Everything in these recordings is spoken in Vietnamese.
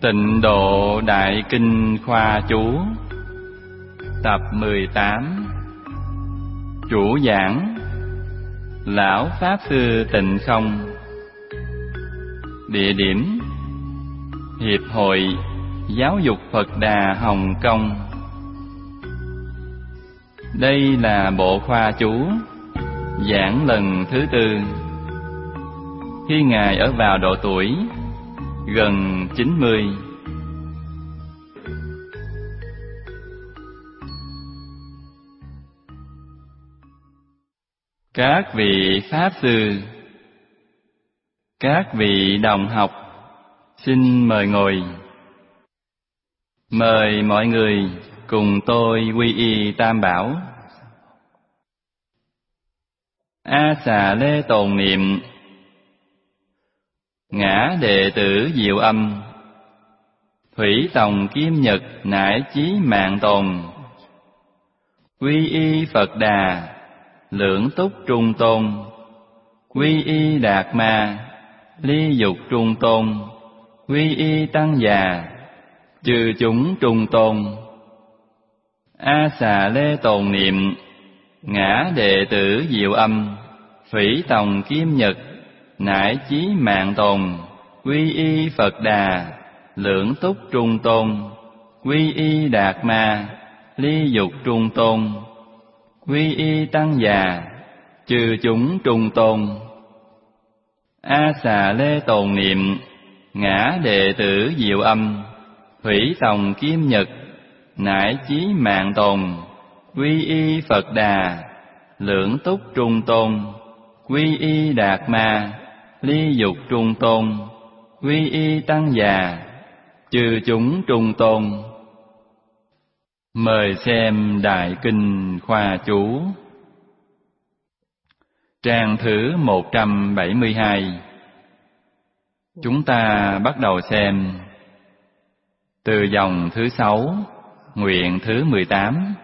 Tịnh Độ Đại Kinh Khoa Chú Tập 18. Chủ giảng Lão Pháp Sư Tịnh Không. Địa điểm Hiệp hội Giáo dục Phật Đà Hồng Kông. Đây là bộ khoa chú giảng lần thứ 4. Khi Ngài ở vào độ tuổi gần 90. Các vị Pháp Sư, các vị đồng học, xin mời ngồi. Mời mọi người cùng tôi quy y Tam Bảo. A Xà Lê tồn niệm. Ngã đệ tử Diệu Âm, Thủy Tòng Kim Nhật nải chí mạng tồn. Quy y Phật Đà, lưỡng túc trung tôn. Quy y Đạt Ma, ly dục trung tôn. Quy y Tăng Già, chư chúng trung tôn. A Xà Lê tồn niệm. Ngã đệ tử Diệu Âm, Thủy Tòng Kim Nhật nải chí mạng tồn. Quy y Phật Đà, lưỡng túc trung tôn. Quy y Đạt Ma, ly dục trung tôn. Quy y Tăng Già, chư chúng trung tôn. A Xà Lê tồn niệm. Ngã đệ tử Diệu Âm, Thủy Tòng Kim Nhật nải chí mạng tồn. Quy y Phật Đà, lưỡng túc trung tôn. Quy y Đạt Ma, ly dục trung tôn. Quy y Tăng Già, chư chúng trung tôn. Mời xem Đại Kinh Khoa Chú. Trang thứ 172. Chúng ta bắt đầu xem từ dòng thứ 6, nguyện thứ 18.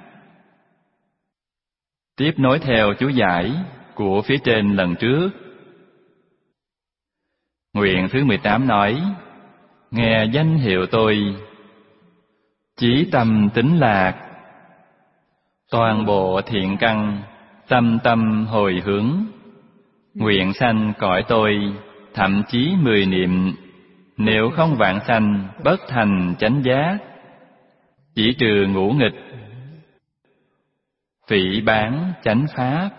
Tiếp nối theo chú giải của phía trên lần trước. Nguyện thứ 18 nói: nghe danh hiệu tôi, chí tâm tín lạc, toàn bộ thiện căn, tâm tâm hồi hướng, nguyện sanh cõi tôi, thậm chí 10 niệm, nếu không vạn sanh, bất thành chánh giác, chỉ trừ ngũ nghịch, phỉ báng chánh pháp.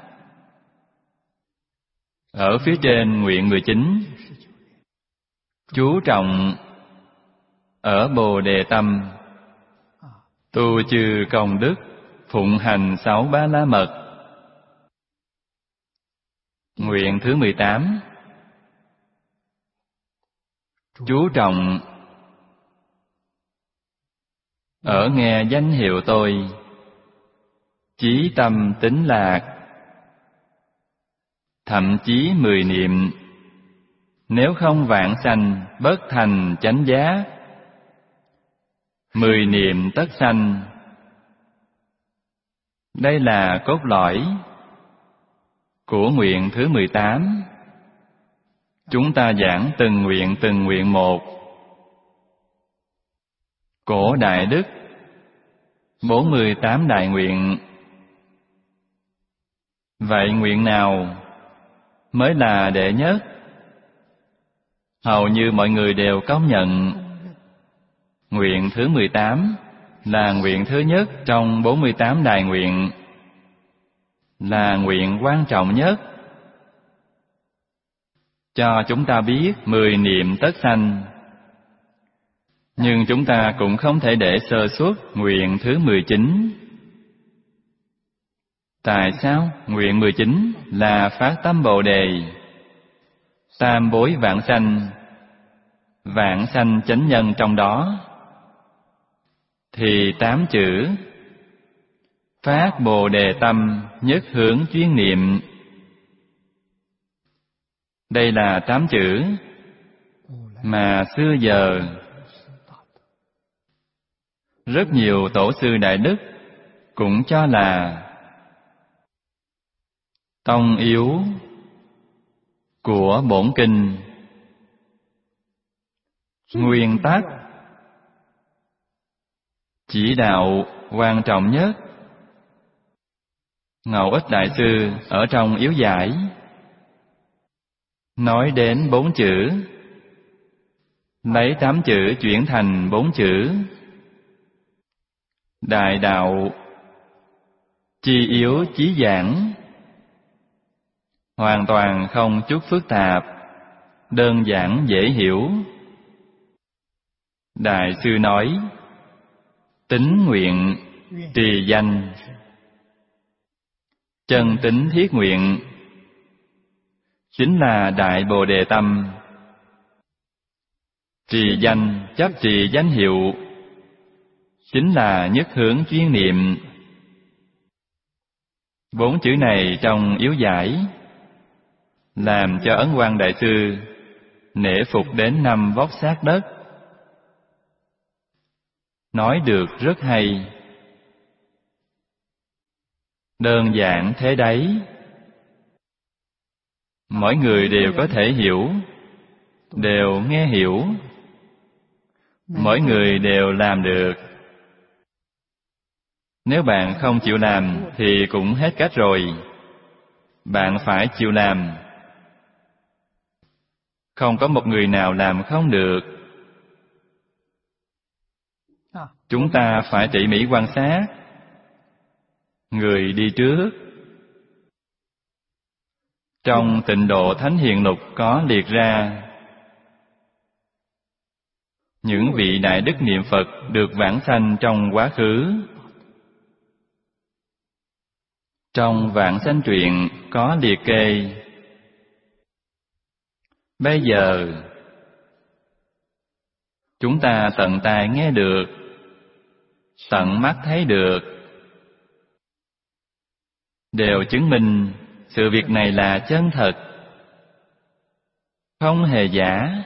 Ở phía trên nguyện 19, chú trọng ở Bồ Đề tâm, tu trừ công đức, phụng hành 6 Ba La Mật. Nguyện thứ 18, chú trọng ở nghe danh hiệu tôi, chí tâm tín lạc, thậm chí 10 niệm, nếu không vạn sanh, bất thành chánh giác, 10 niệm tất sanh. Đây là cốt lõi của nguyện thứ 18. Chúng ta giảng từng nguyện một. Cổ Đại Đức 48 đại nguyện. Vậy nguyện nào mới là đệ nhất? Hầu như mọi người đều công nhận nguyện thứ 18 là nguyện thứ nhất trong 48 đại nguyện, là nguyện quan trọng nhất, cho chúng ta biết 10 niệm tất sanh. Nhưng chúng ta cũng không thể để sơ suất nguyện thứ 19. Tại sao? Nguyện 19 là phát tâm Bồ Đề, tam bối vạn sanh chánh nhân trong đó, thì 8 chữ phát Bồ Đề tâm, nhất hướng chuyên niệm. Đây là 8 chữ mà xưa giờ rất nhiều tổ sư đại đức cũng cho là tông yếu của bổn kinh. Nguyên tắc Chỉ đạo quan trọng nhất. Ngẫu Ích Đại Sư ở trong yếu giải nói đến 4 chữ, lấy 8 chữ chuyển thành 4 chữ. Đại đạo chi yếu chí giản, hoàn toàn không chút phức tạp, đơn giản dễ hiểu. Đại sư nói, tín nguyện trì danh, chân tín thiết nguyện chính là Đại Bồ Đề Tâm. Trì danh, chấp trì danh hiệu chính là nhất hướng chuyên niệm. 4 chữ này trong yếu giải làm cho Ấn Quang Đại Sư nể phục đến 5 vóc sát đất. Nói được rất hay. Đơn giản thế đấy. Mỗi người đều có thể hiểu, đều nghe hiểu. Mỗi người đều làm được. Nếu bạn không chịu làm thì cũng hết cách rồi. Bạn phải chịu làm. Không có một người nào làm không được. Chúng ta phải tỉ mỉ quan sát. Người đi trước. Trong Tịnh Độ Thánh Hiền Lục có liệt ra những vị đại đức niệm Phật được vãng sanh trong quá khứ. Trong Vãng Sanh Truyện có liệt kê. Bây giờ chúng ta tận tai nghe được, tận mắt thấy được, đều chứng minh sự việc này là chân thật, không hề giả.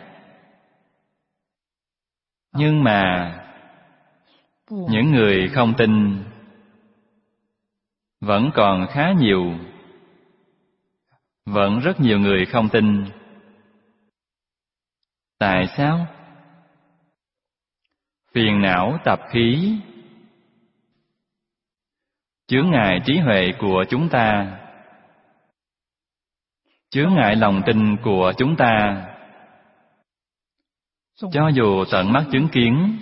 Nhưng mà những người không tin vẫn còn khá nhiều. Vẫn rất nhiều người không tin. Tại sao? Phiền não tập khí chướng ngại trí huệ của chúng ta, chướng ngại lòng tin của chúng ta. Cho dù tận mắt chứng kiến,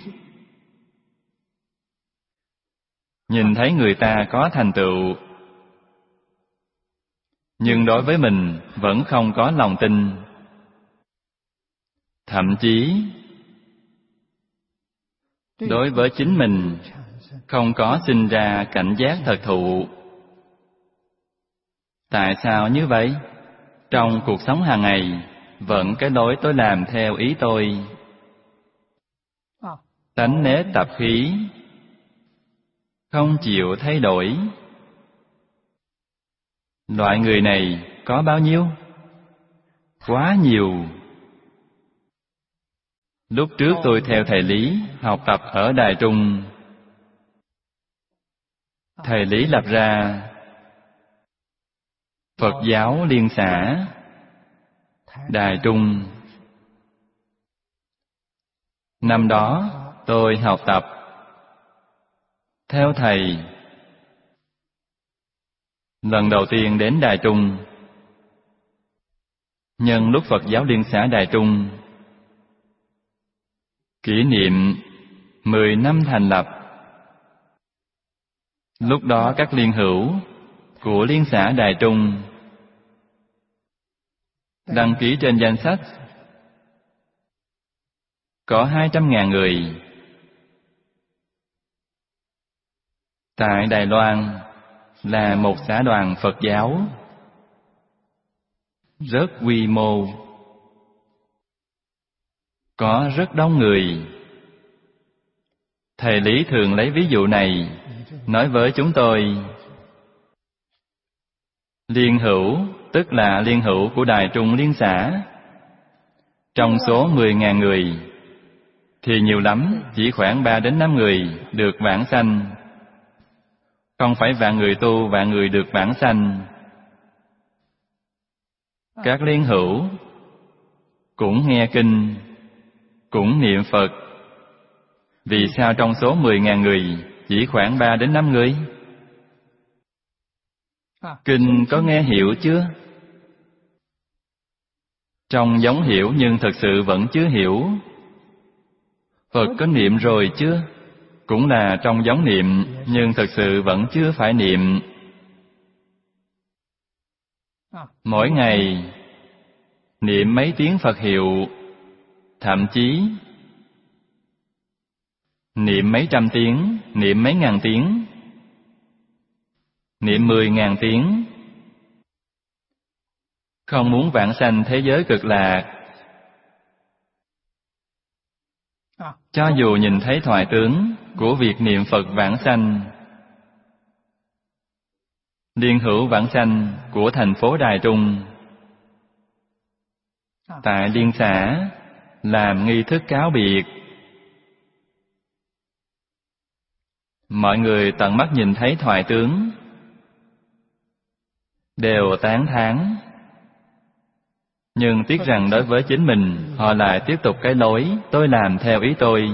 nhìn thấy người ta có thành tựu, nhưng đối với mình vẫn không có lòng tin. Thậm chí đối với chính mình không có sinh ra cảnh giác thật thụ. Tại sao như vậy? Trong cuộc sống hàng ngày vẫn cái lối tôi làm theo ý tôi. Tánh nết tập khí không chịu thay đổi. Loại người này có bao nhiêu? Quá nhiều. Lúc trước tôi theo thầy Lý học tập ở Đài Trung. Thầy Lý lập ra Phật giáo Liên xã Đài Trung. Năm đó tôi học tập theo thầy. Lần đầu tiên đến Đài Trung, nhân lúc Phật giáo Liên xã Đài Trung kỷ niệm 10 năm thành lập. Lúc đó các liên hữu của Liên xã Đài Trung đăng ký trên danh sách có 200.000 người. Tại Đài Loan là một xã đoàn Phật giáo rất quy mô, có rất đông người. Thầy Lý thường lấy ví dụ này nói với chúng tôi. Liên hữu tức là liên hữu của Đài Trung Liên xã. Trong số 10.000 người thì nhiều lắm chỉ khoảng 3 đến 5 người được vãng sanh. Không phải vạn người tu, vạn người được vãng sanh. Các liên hữu cũng nghe kinh, cũng niệm Phật, Vì sao trong số 10.000 người chỉ khoảng 3 đến 5 người? Kinh có nghe hiểu chưa? Trong giống hiểu nhưng thật sự vẫn chưa hiểu. Phật có niệm rồi chưa? Cũng là trong giống niệm nhưng thật sự vẫn chưa phải niệm. Mỗi ngày niệm mấy tiếng Phật hiệu, thậm chí niệm mấy trăm tiếng, niệm mấy ngàn tiếng, niệm 10.000 tiếng. Không muốn vãng sanh thế giới cực lạc. Cho dù nhìn thấy thoại tướng của việc niệm Phật vãng sanh, liên hữu vãng sanh của thành phố Đài Trung, tại Liên xã làm nghi thức cáo biệt, mọi người tận mắt nhìn thấy thoại tướng đều tán thán. Nhưng tiếc rằng đối với chính mình, họ lại tiếp tục cái lối tôi làm theo ý tôi.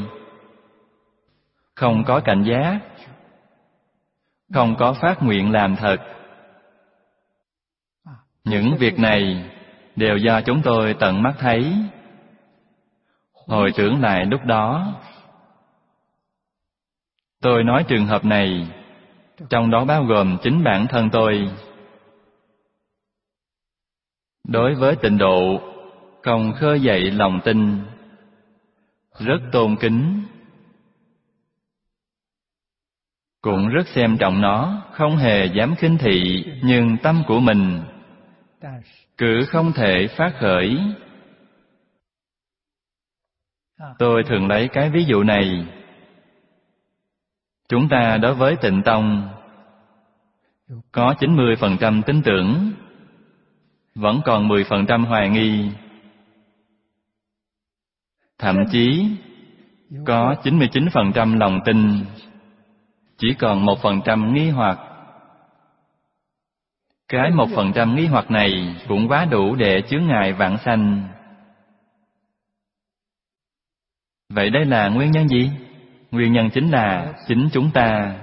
Không có cảnh giác, không có phát nguyện làm thật. Những việc này đều do chúng tôi tận mắt thấy. Hồi tưởng lại lúc đó, tôi nói trường hợp này, trong đó bao gồm chính bản thân tôi. Đối với tịnh độ, không khơi dậy lòng tin, rất tôn kính, cũng rất xem trọng nó, không hề dám khinh thị, nhưng tâm của mình cứ không thể phát khởi. Tôi thường lấy cái ví dụ này. Chúng ta đối với Tịnh Tông có 90% tin tưởng, vẫn còn 10% hoài nghi. Thậm chí có 99% lòng tin, chỉ còn 1% nghi hoặc. Cái 1% nghi hoặc này cũng quá đủ để chướng ngại vãng sanh. Vậy đây là nguyên nhân gì? Nguyên nhân chính là chính chúng ta.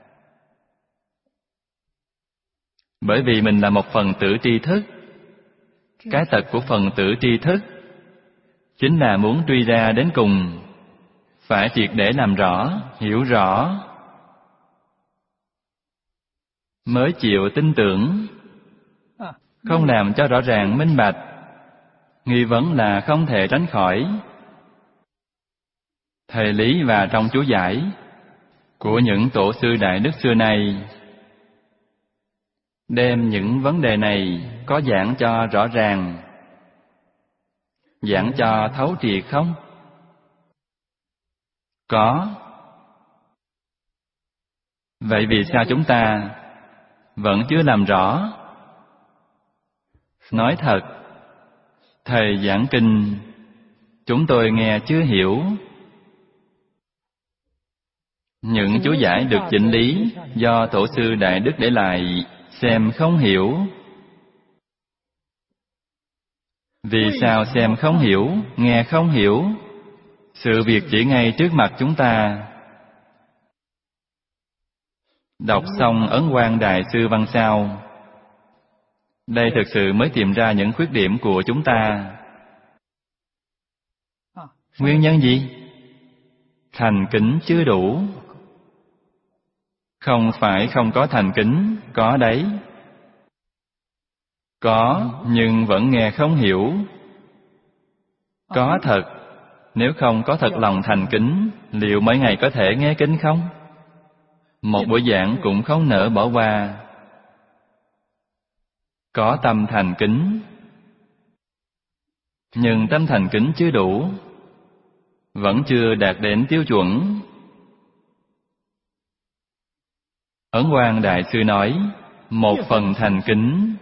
Bởi vì mình là một phần tử tri thức. Cái tật của phần tử tri thức chính là muốn truy ra đến cùng, phải triệt để làm rõ, hiểu rõ, mới chịu tin tưởng. Không làm cho rõ ràng minh bạch, nghi vấn là không thể tránh khỏi. Thầy lý và trong chú giải của những tổ sư đại đức xưa nay đem những vấn đề này có giảng cho rõ ràng, giảng cho thấu triệt không? Có. Vậy vì sao chúng ta vẫn chưa làm rõ? Nói thật, thầy giảng kinh chúng tôi nghe chưa hiểu. Những chú giải được chỉnh lý do tổ sư đại đức để lại, xem không hiểu. Vì sao xem không hiểu, nghe không hiểu? Sự việc chỉ ngay trước mặt chúng ta. Đọc xong Ấn Quang Đại Sư Văn Sao, đây thực sự mới tìm ra những khuyết điểm của chúng ta. Nguyên nhân gì? Thành kính chưa đủ. Không phải không có thành kính, có đấy. Có, nhưng vẫn nghe không hiểu. Có thật, nếu không có thật lòng thành kính, liệu mỗi ngày có thể nghe kinh không? Một buổi giảng cũng không nỡ bỏ qua. Có tâm thành kính, nhưng tâm thành kính chưa đủ, vẫn chưa đạt đến tiêu chuẩn. Ấn Quang Đại Sư nói, một phần thành kính,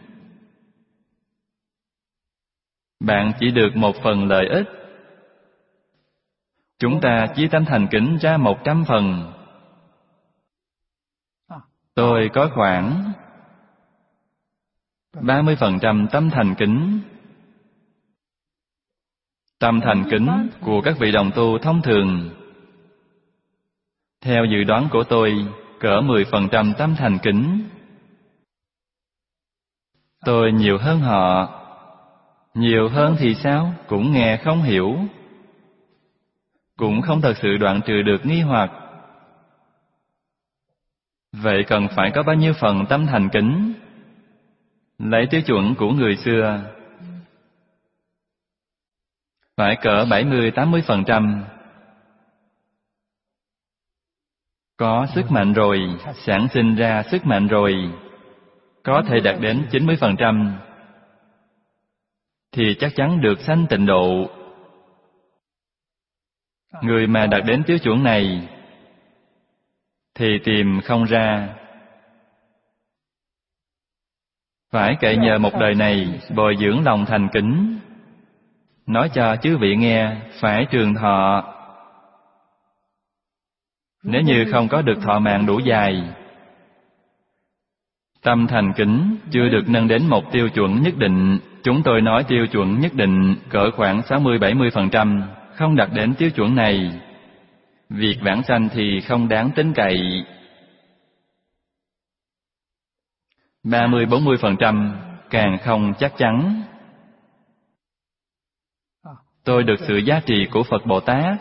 bạn chỉ được một phần lợi ích. Chúng ta chia tâm thành kính ra 100 phần. Tôi có khoảng 30% tâm thành kính. Tâm thành kính của các vị đồng tu thông thường Theo dự đoán của tôi, cỡ 10% tâm thành kính. Tôi nhiều hơn họ. Nhiều hơn thì sao? Cũng nghe không hiểu. Cũng không thật sự đoạn trừ được nghi hoặc. Vậy cần phải có bao nhiêu phần tâm thành kính? Lấy tiêu chuẩn của người xưa, phải cỡ 70-80%. Có sức mạnh rồi, sản sinh ra sức mạnh rồi, có thể đạt đến 90%, thì chắc chắn được sanh tịnh độ. Người mà đạt đến tiêu chuẩn này thì tìm không ra. Phải cậy nhờ một đời này bồi dưỡng lòng thành kính. Nói cho chư vị nghe, phải trường thọ. Nếu như không có được thọ mạng đủ dài, tâm thành kính chưa được nâng đến một tiêu chuẩn nhất định. Chúng tôi nói tiêu chuẩn nhất định cỡ khoảng 60-70%. Không đạt đến tiêu chuẩn này, việc vãng sanh thì không đáng tin cậy. 30-40% càng không chắc chắn. Tôi được sự giá trị của Phật Bồ Tát.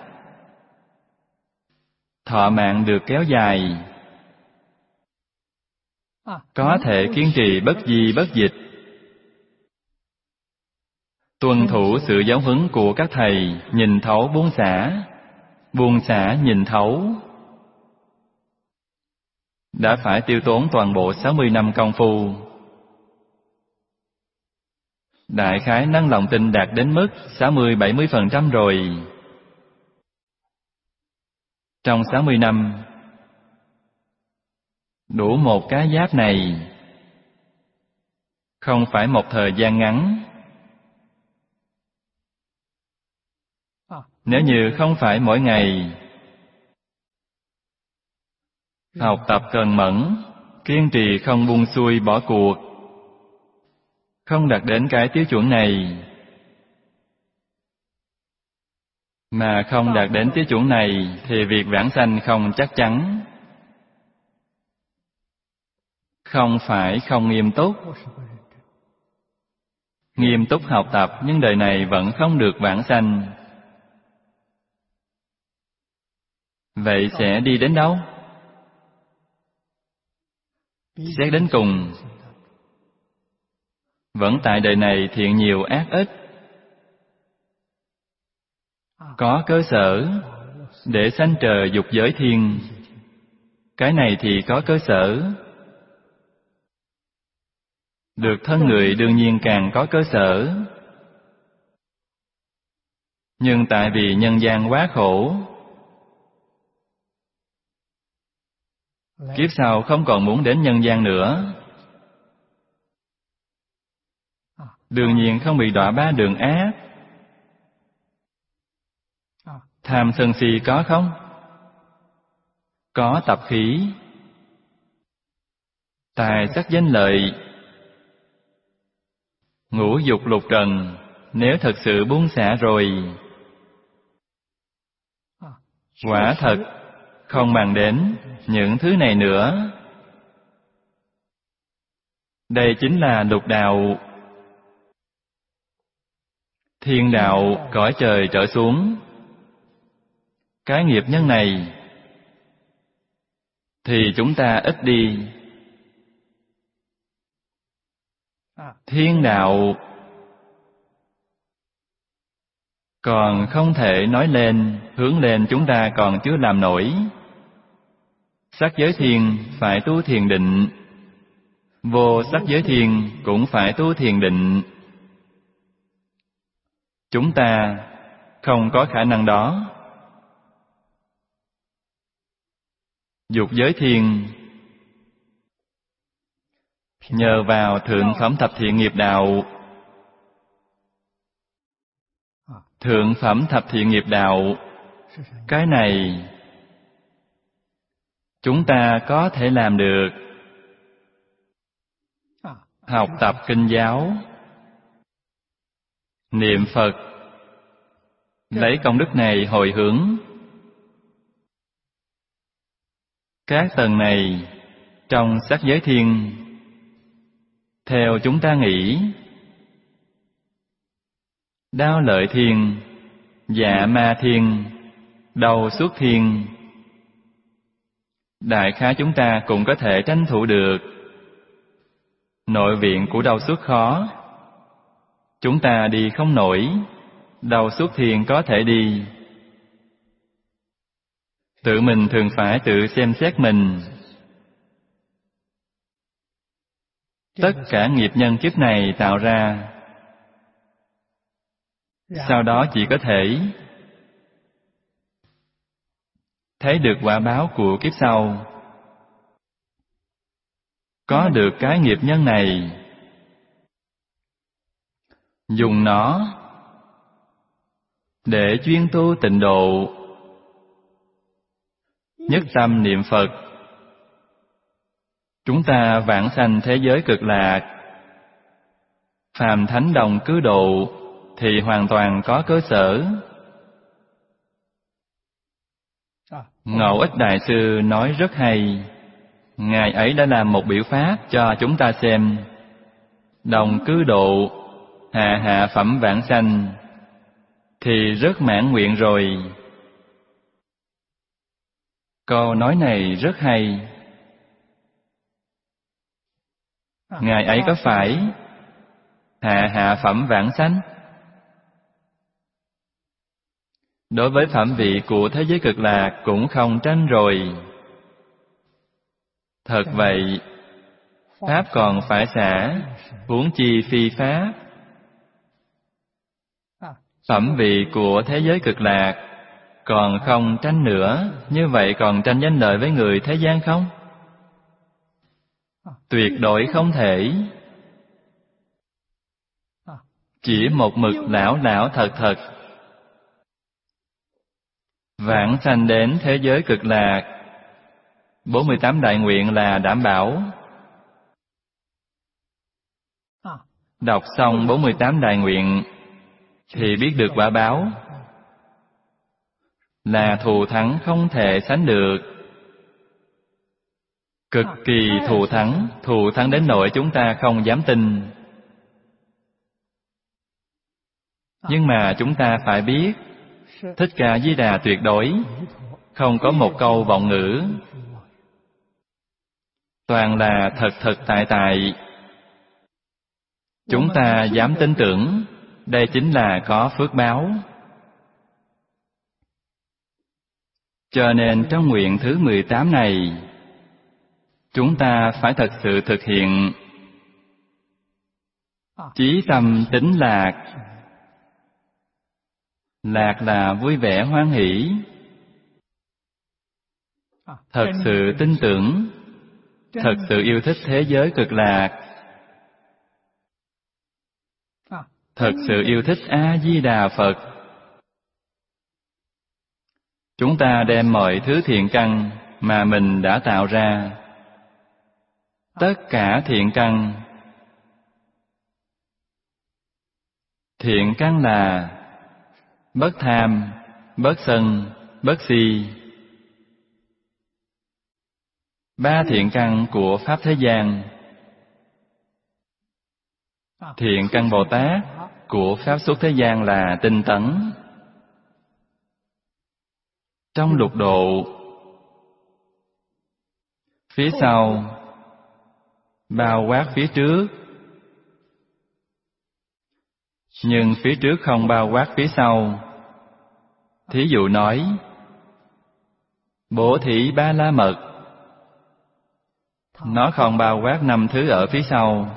Thọ mạng được kéo dài, có thể kiên trì bất di bất dịch, tuân thủ sự giáo huấn của các thầy, nhìn thấu buông xả nhìn thấu. Đã phải tiêu tốn toàn bộ 60 năm công phu. Đại khái năng lòng tin đạt đến mức 60-70% rồi. Trong 60 năm, đủ một cái giáp này, không phải một thời gian ngắn. Nếu như không phải mỗi ngày học tập cần mẫn, kiên trì không buông xuôi bỏ cuộc, không đạt đến cái tiêu chuẩn này, mà không đạt đến tiêu chuẩn này thì việc vãng sanh không chắc chắn. Không phải không nghiêm túc. Nghiêm túc học tập nhưng đời này vẫn không được vãng sanh. Vậy sẽ đi đến đâu? Xét đến cùng, vẫn tại đời này thiện nhiều ác ít. Có cơ sở để sanh trời dục giới thiên. Cái này thì có cơ sở. Được thân người đương nhiên càng có cơ sở. Nhưng tại vì nhân gian quá khổ, kiếp sau không còn muốn đến nhân gian nữa. Đương nhiên không bị đọa ba đường ác. Tham sân si có không? Có tập khí. Tài sắc danh lợi, ngũ dục lục trần, nếu thật sự buông xả rồi, quả thật không màng đến những thứ này nữa. Đây chính là lục đạo. Thiên đạo cõi trời trở xuống. Cái nghiệp nhân này thì chúng ta ít đi. Thiên đạo còn không thể nói lên, hướng lên chúng ta còn chưa làm nổi. Sắc giới thiên phải tu thiền định, vô sắc giới thiên cũng phải tu thiền định. Chúng ta không có khả năng đó. Dục giới thiên nhờ vào thượng phẩm thập thiện nghiệp đạo. Thượng phẩm thập thiện nghiệp đạo, cái này chúng ta có thể làm được. Học tập kinh giáo, niệm Phật, lấy công đức này hồi hướng. Các tầng này trong sắc giới thiên, theo chúng ta nghĩ, đao lợi thiên, dạ ma thiên, đầu xuất thiên, đại khái chúng ta cũng có thể tranh thủ được. Nội viện của đầu xuất khó, chúng ta đi không nổi, đầu xuất thiên có thể đi. Tự mình thường phải tự xem xét mình. Tất cả nghiệp nhân kiếp này tạo ra, sau đó chỉ có thể thấy được quả báo của kiếp sau. Có được cái nghiệp nhân này, dùng nó để chuyên tu tịnh độ, nhất tâm niệm Phật, chúng ta vãng sanh thế giới cực lạc, phàm thánh đồng cứu độ thì hoàn toàn có cơ sở. Ngẫu Ích Đại Sư nói rất hay. Ngài ấy đã làm một biểu pháp cho chúng ta xem. Đồng cứu độ, hạ hạ phẩm vãng sanh, thì rất mãn nguyện rồi. Câu nói này rất hay. Ngài ấy có phải hạ hạ phẩm vãng sanh? Đối với phẩm vị của thế giới cực lạc cũng không tranh rồi. Thật vậy, pháp còn phải xả, huống chi phi pháp. Phẩm vị của thế giới cực lạc còn không tranh nữa, như vậy còn tranh danh lợi với người thế gian không? Tuyệt đối không thể. Chỉ một mực lão lão thật thật. Vãng sanh đến thế giới cực lạc, 48 đại nguyện là đảm bảo. Đọc xong 48 đại nguyện thì biết được quả báo, là thù thắng không thể sánh được. Cực kỳ thù thắng đến nỗi chúng ta không dám tin. Nhưng mà chúng ta phải biết, Thích Ca Di Đà tuyệt đối, không có một câu vọng ngữ, toàn là thật thật tại tại. Chúng ta dám tin tưởng, đây chính là có phước báo. Cho nên trong nguyện thứ 18 này, chúng ta phải thật sự thực hiện chí tâm tín lạc. Lạc là vui vẻ hoan hỷ. Thật sự tin tưởng, thật sự yêu thích thế giới cực lạc, thật sự yêu thích A-di-đà Phật. Chúng ta đem mọi thứ thiện căn mà mình đã tạo ra, tất cả thiện căn. Thiện căn là bất tham, bất sân, bất si. 3 thiện căn của Pháp thế gian. Thiện căn Bồ Tát của Pháp xuất thế gian là tinh tấn. Trong lục độ, phía sau bao quát phía trước, nhưng phía trước không bao quát phía sau. Thí dụ nói, bố thí ba la mật, nó không bao quát 5 thứ ở phía sau.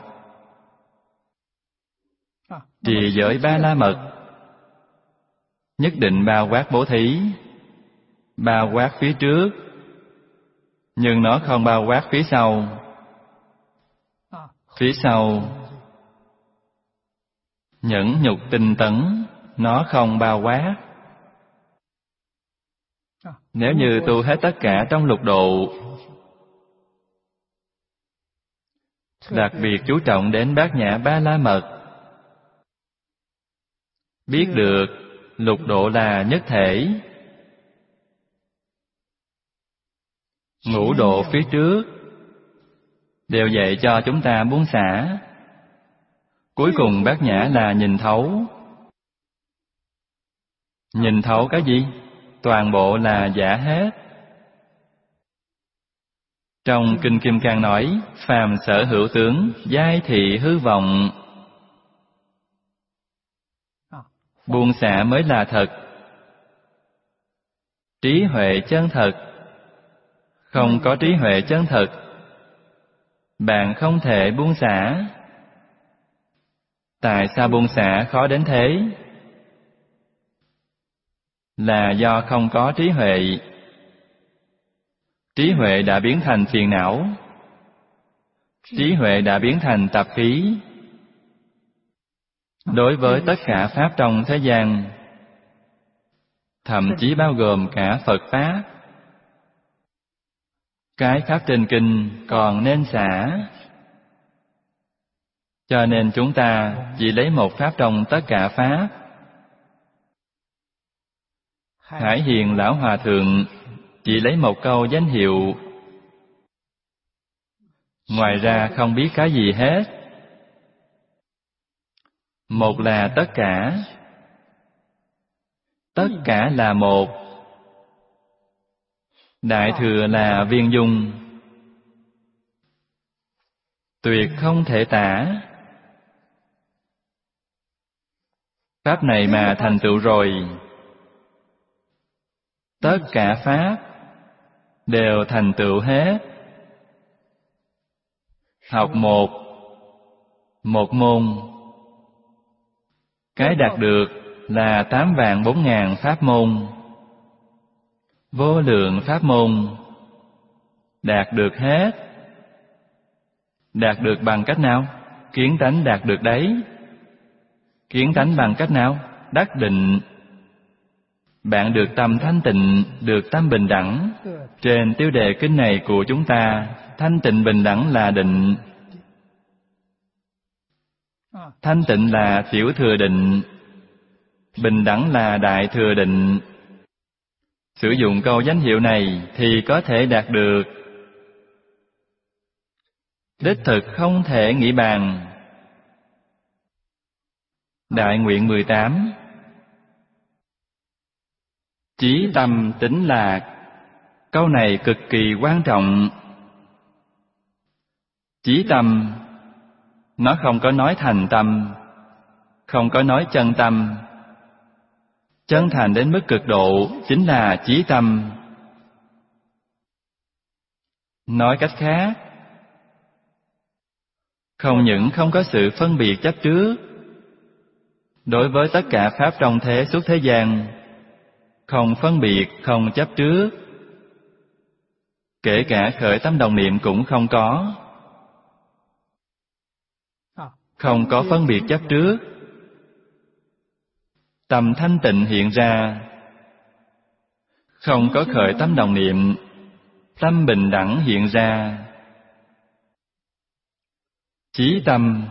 Trì giới ba la mật, nhất định bao quát bố thí, bao quát phía trước, nhưng nó không bao quát phía sau. Phía sau, nhẫn nhục tinh tấn, nó không bao quát. Nếu như tu hết tất cả trong lục độ, đặc biệt chú trọng đến bát nhã ba la mật, biết được lục độ là nhất thể, ngũ độ phía trước đều dạy cho chúng ta buông xả. Cuối cùng Bát Nhã là nhìn thấu. Nhìn thấu cái gì? Toàn bộ là giả hết. Trong Kinh Kim Cang nói, phàm sở hữu tướng, giai thị hư vọng. Buông xả mới là thật. Trí huệ chân thật. Không có trí huệ chân thật, bạn không thể buông xả. Tại sao buông xả khó đến thế? Là do không có trí huệ. Trí huệ đã biến thành phiền não. Trí huệ đã biến thành tập khí. Đối với tất cả pháp trong thế gian, thậm chí bao gồm cả Phật Pháp, cái pháp trên kinh còn nên xả. Cho nên chúng ta chỉ lấy một pháp trong tất cả pháp. Hải Hiền Lão Hòa Thượng chỉ lấy một câu danh hiệu, ngoài ra không biết cái gì hết. Một là tất cả. Tất cả là một. Đại thừa là viên dung. Tuyệt không thể tả. Pháp này mà thành tựu rồi, tất cả pháp đều thành tựu hết. Học một môn, cái đạt được là 8.400.000 pháp môn, vô lượng pháp môn, đạt được hết. Đạt được bằng cách nào? Kiến tánh đạt được đấy. Kiến tánh bằng cách nào? Đắc định. Bạn được tâm thanh tịnh, được tâm bình đẳng. Trên tiêu đề kinh này của chúng ta, thanh tịnh bình đẳng là định. Thanh tịnh là tiểu thừa định, bình đẳng là đại thừa định. Sử dụng câu danh hiệu này thì có thể đạt được. Đích thực không thể nghĩ bàn. Đại nguyện 18. Chí tâm tĩnh lạc. Câu này cực kỳ quan trọng. Chí tâm, nó không có nói thành tâm, không có nói chân tâm. Chân thành đến mức cực độ chính là chí tâm. Nói cách khác, không những không có sự phân biệt chấp trước đối với tất cả pháp trong thế xuất thế gian, không phân biệt, không chấp trước, kể cả khởi tâm đồng niệm cũng không có. Không có phân biệt chấp trước, tâm thanh tịnh hiện ra. Không có khởi tâm đồng niệm, tâm bình đẳng hiện ra. Chí tâm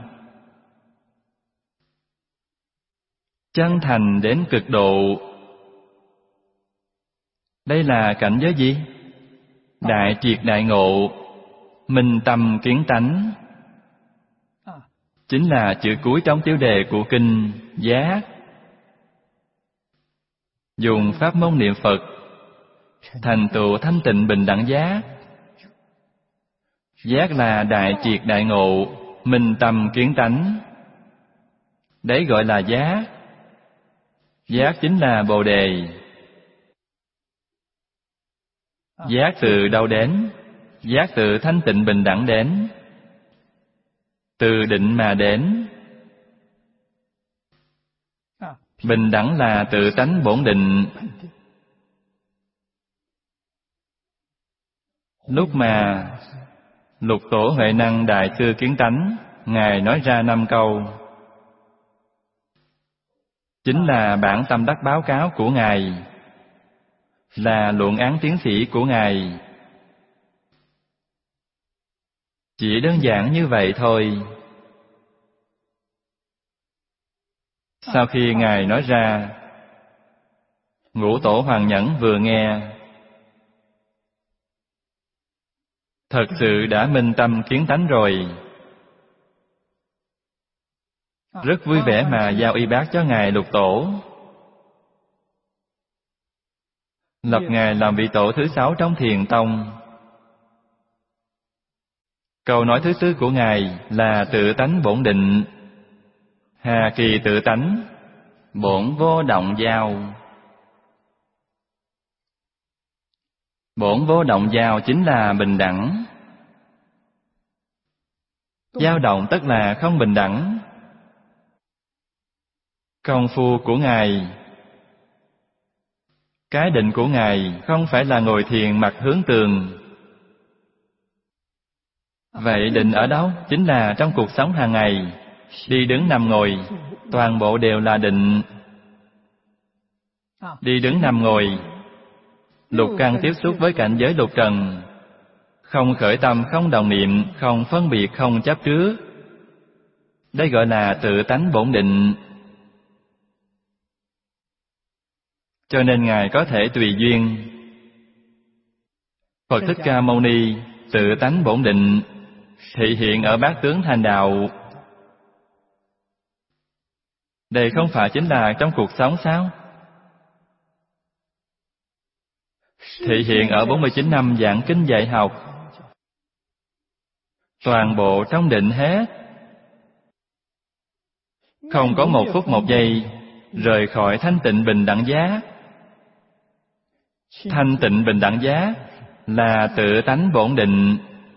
chân thành đến cực độ. Đây là cảnh giới gì? Đại triệt đại ngộ, minh tâm kiến tánh. Chính là chữ cuối trong tiêu đề của kinh giác. Dùng pháp môn niệm Phật thành tựu thanh tịnh bình đẳng giác. Giác là đại triệt đại ngộ, minh tâm kiến tánh. Đấy gọi là giác. Giác chính là Bồ Đề. Giác từ đâu đến? Giác từ thanh tịnh bình đẳng đến. Từ định mà đến. Bình đẳng là tự tánh bổn định. Lúc mà Lục Tổ Huệ Năng Đại Sư Kiến Tánh, Ngài nói ra 5 câu, chính là bản tâm đắc báo cáo của Ngài, là luận án tiến sĩ của Ngài. Chỉ đơn giản như vậy thôi. Sau khi Ngài nói ra, Ngũ Tổ Hoàng Nhẫn vừa nghe, thật sự đã minh tâm kiến tánh rồi. Rất vui vẻ mà giao y bác cho Ngài Lục Tổ, lập Ngài làm vị tổ thứ 6 trong Thiền Tông. Câu nói thứ tư của Ngài là tự tánh bổn định, hà kỳ tự tánh, bổn vô động giao. Bổn vô động giao chính là bình đẳng. Dao động tức là không bình đẳng. Công phu của Ngài, cái định của Ngài không phải là ngồi thiền mặt hướng tường. Vậy định ở đâu? Chính là trong cuộc sống hàng ngày, đi đứng nằm ngồi, toàn bộ đều là định. Đi đứng nằm ngồi, lục căn tiếp xúc với cảnh giới lục trần, không khởi tâm, không đồng niệm, không phân biệt, không chấp trước. Đây gọi là tự tánh bổn định. Cho nên Ngài có thể tùy duyên. Phật Thích Ca Mâu Ni tự tánh bổn định thị hiện ở bát tướng thành đạo. Đây không phải chính là trong cuộc sống sao? Thị hiện ở 49 năm giảng kinh dạy học, toàn bộ trong định hết, không có một phút một giây rời khỏi thanh tịnh bình đẳng giác. Thanh tịnh bình đẳng giác là tự tánh bổn định.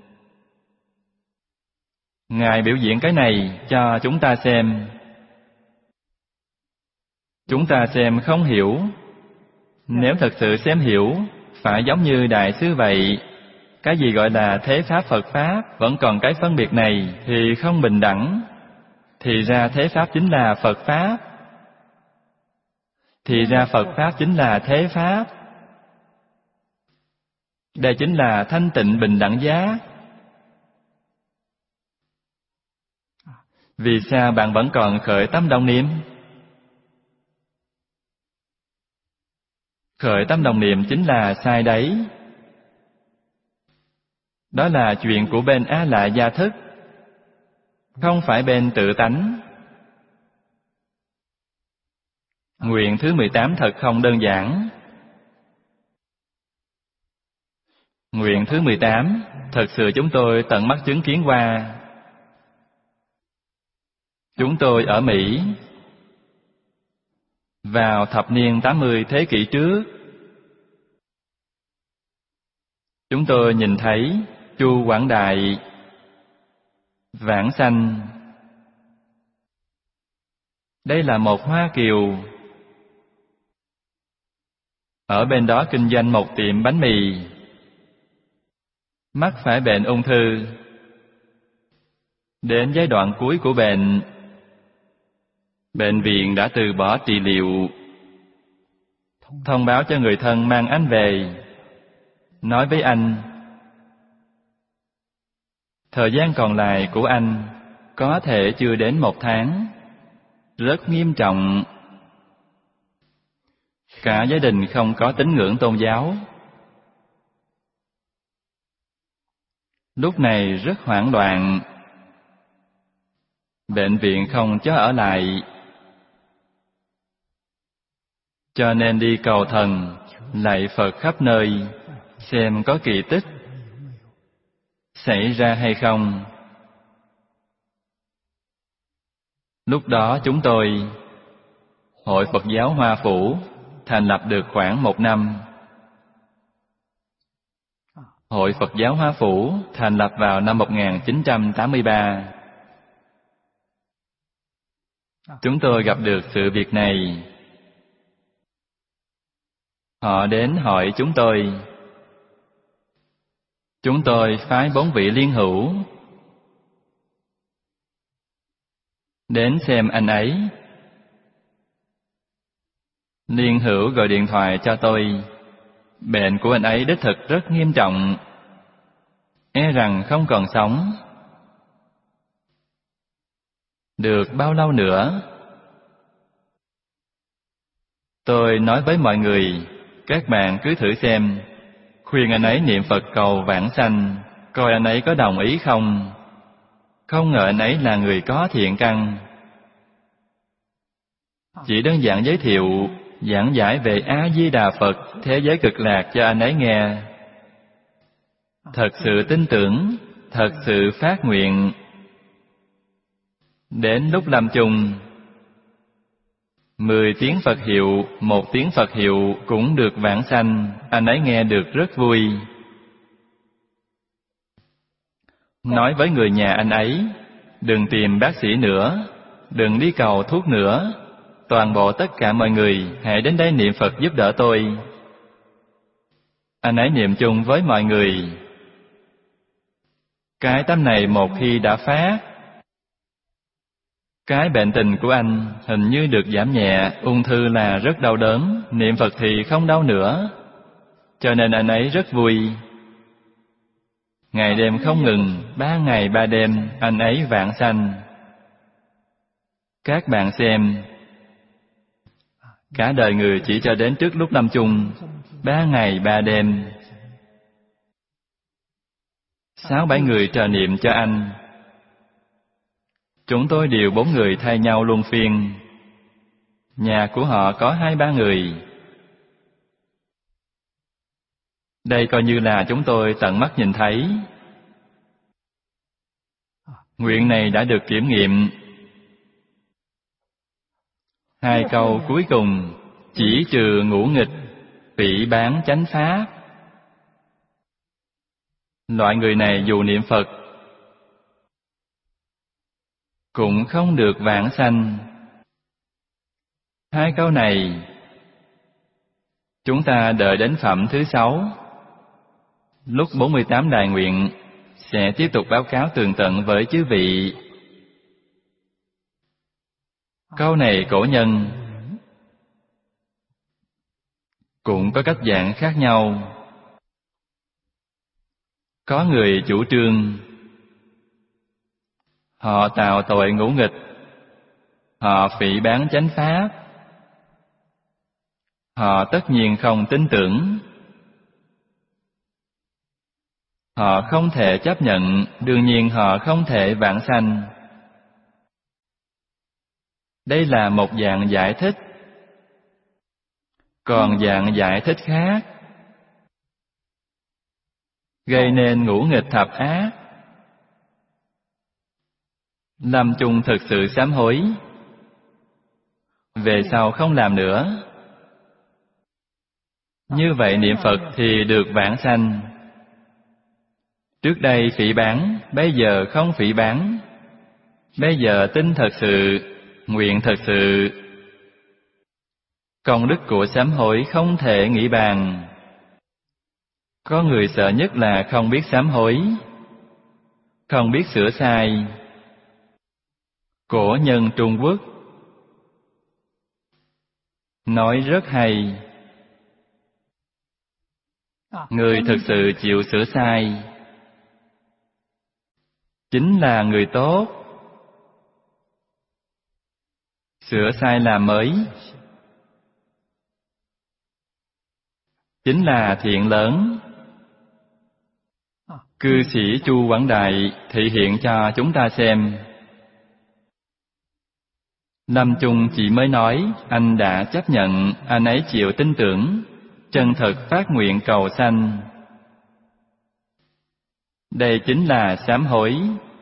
Ngài biểu diễn cái này cho chúng ta xem. Chúng ta xem không hiểu. Nếu thật sự xem hiểu, phải giống như Đại sư vậy. Cái gì gọi là thế pháp Phật Pháp, vẫn còn cái phân biệt này thì không bình đẳng. Thì ra thế Pháp chính là Phật Pháp. Thì ra Phật Pháp chính là thế Pháp. Đây chính là thanh tịnh bình đẳng giác. Vì sao bạn vẫn còn khởi tâm đồng niệm? Khởi tâm đồng niệm chính là sai đấy. Đó là chuyện của bên A La gia thức, không phải bên tự tánh. Nguyện thứ 18 thật không đơn giản. Nguyện thứ 18 thật sự chúng tôi tận mắt chứng kiến qua. Chúng tôi ở Mỹ vào thập niên 80 thế kỷ trước. Chúng tôi nhìn thấy Chu Quảng Đại, Vãng Sanh. Đây là một Hoa Kiều. Ở bên đó kinh doanh một tiệm bánh mì. Mắc phải bệnh ung thư. Đến giai đoạn cuối của bệnh, bệnh viện đã từ bỏ trị liệu. Thông báo cho người thân mang anh về, nói với anh, thời gian còn lại của anh có thể chưa đến 1 tháng. Rất nghiêm trọng. Cả gia đình không có tín ngưỡng tôn giáo. Lúc này rất hoảng loạn. Bệnh viện không cho ở lại, cho nên đi cầu thần, lạy Phật khắp nơi, xem có kỳ tích xảy ra hay không. Lúc đó chúng tôi, Hội Phật giáo Hoa Phủ, thành lập được khoảng 1 năm. Hội Phật giáo Hoa Phủ thành lập vào năm 1983. Chúng tôi gặp được sự việc này. Họ đến hỏi chúng tôi. Chúng tôi phái 4 vị liên hữu đến xem anh ấy. Liên hữu gọi điện thoại cho tôi. Bệnh của anh ấy đích thực rất nghiêm trọng, e rằng không còn sống được bao lâu nữa. Tôi nói với mọi người, các bạn cứ thử xem, khuyên anh ấy niệm Phật cầu vãng sanh, coi anh ấy có đồng ý không. Không ngờ anh ấy là người có thiện căn. Chỉ đơn giản giới thiệu, giảng giải về A-di-đà Phật, thế giới cực lạc cho anh ấy nghe. Thật sự tin tưởng, thật sự phát nguyện. Đến lúc lâm chung, 10 tiếng Phật hiệu, 1 tiếng Phật hiệu cũng được vãng sanh, anh ấy nghe được rất vui. Nói với người nhà anh ấy, đừng tìm bác sĩ nữa, đừng đi cầu thuốc nữa, toàn bộ tất cả mọi người hãy đến đây niệm Phật giúp đỡ tôi. Anh ấy niệm chung với mọi người. Cái tâm này một khi đã phát, cái bệnh tình của anh hình như được giảm nhẹ. Ung thư là rất đau đớn, niệm Phật thì không đau nữa, cho nên anh ấy rất vui. Ngày đêm không ngừng, 3 ngày 3 đêm, anh ấy vãng sanh. Các bạn xem, cả đời người chỉ cho đến trước lúc lâm chung, 3 ngày 3 đêm. 6-7 người trợ niệm cho anh. Chúng tôi đều 4 người thay nhau luân phiên. Nhà của họ có 2-3 người. Đây coi như là chúng tôi tận mắt nhìn thấy. Nguyện này đã được kiểm nghiệm. 2 câu cuối cùng: chỉ trừ ngũ nghịch, phỉ báng chánh pháp. Loại người này dù niệm Phật cũng không được vãng sanh. 2 câu này chúng ta đợi đến phẩm thứ 6, lúc 48 đại nguyện sẽ tiếp tục báo cáo tường tận với chư vị. Câu này cổ nhân cũng có cách giảng khác nhau. Có người chủ trương họ tạo tội ngũ nghịch, họ phỉ báng chánh pháp, họ tất nhiên không tin tưởng, họ không thể chấp nhận, đương nhiên họ không thể vãng sanh. Đây là một dạng giải thích. Còn dạng giải thích khác gây nên ngũ nghịch thập ác, lâm chung thực sự sám hối, về sau không làm nữa. Như vậy niệm Phật thì được vãng sanh. Trước đây phỉ báng, bây giờ không phỉ báng. Bây giờ tin thật sự, nguyện thật sự. Công đức của sám hối không thể nghĩ bàn. Có người sợ nhất là không biết sám hối, không biết sửa sai. Cổ nhân Trung Quốc nói rất hay. Người thực sự chịu sửa sai chính là người tốt. Sửa sai làm mới chính là thiện lớn. Cư sĩ Chu Quảng Đại thị hiện cho chúng ta xem. Lâm chung chỉ mới nói, anh đã chấp nhận, anh ấy chịu tin tưởng, chân thật phát nguyện cầu sanh. Đây chính là sám hối.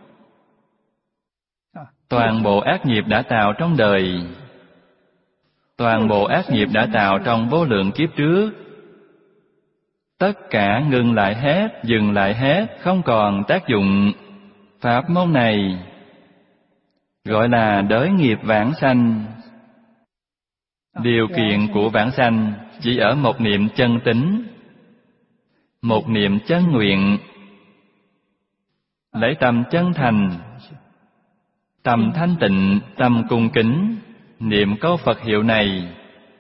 Toàn bộ ác nghiệp đã tạo trong đời, toàn bộ ác nghiệp đã tạo trong vô lượng kiếp trước, tất cả ngừng lại hết, dừng lại hết, không còn tác dụng. Pháp môn này gọi là đới nghiệp vãng sanh. Điều kiện của vãng sanh chỉ ở một niệm chân tín, một niệm chân nguyện. Lấy tâm chân thành, tâm thanh tịnh, tâm cung kính, niệm câu Phật hiệu này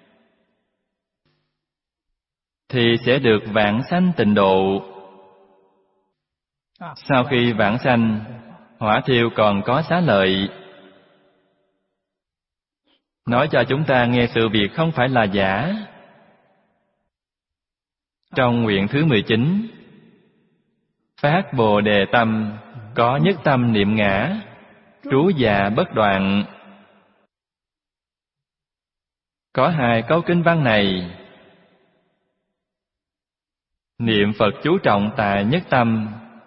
thì sẽ được vãng sanh tịnh độ. Sau khi vãng sanh, hỏa thiêu còn có xá lợi. Nói cho chúng ta nghe sự việc không phải là giả. Trong nguyện thứ 19, phát Bồ Đề tâm, có nhất tâm niệm ngã, trú dạ bất đoạn. Có hai câu kinh văn này. Niệm Phật chú trọng tại nhất tâm.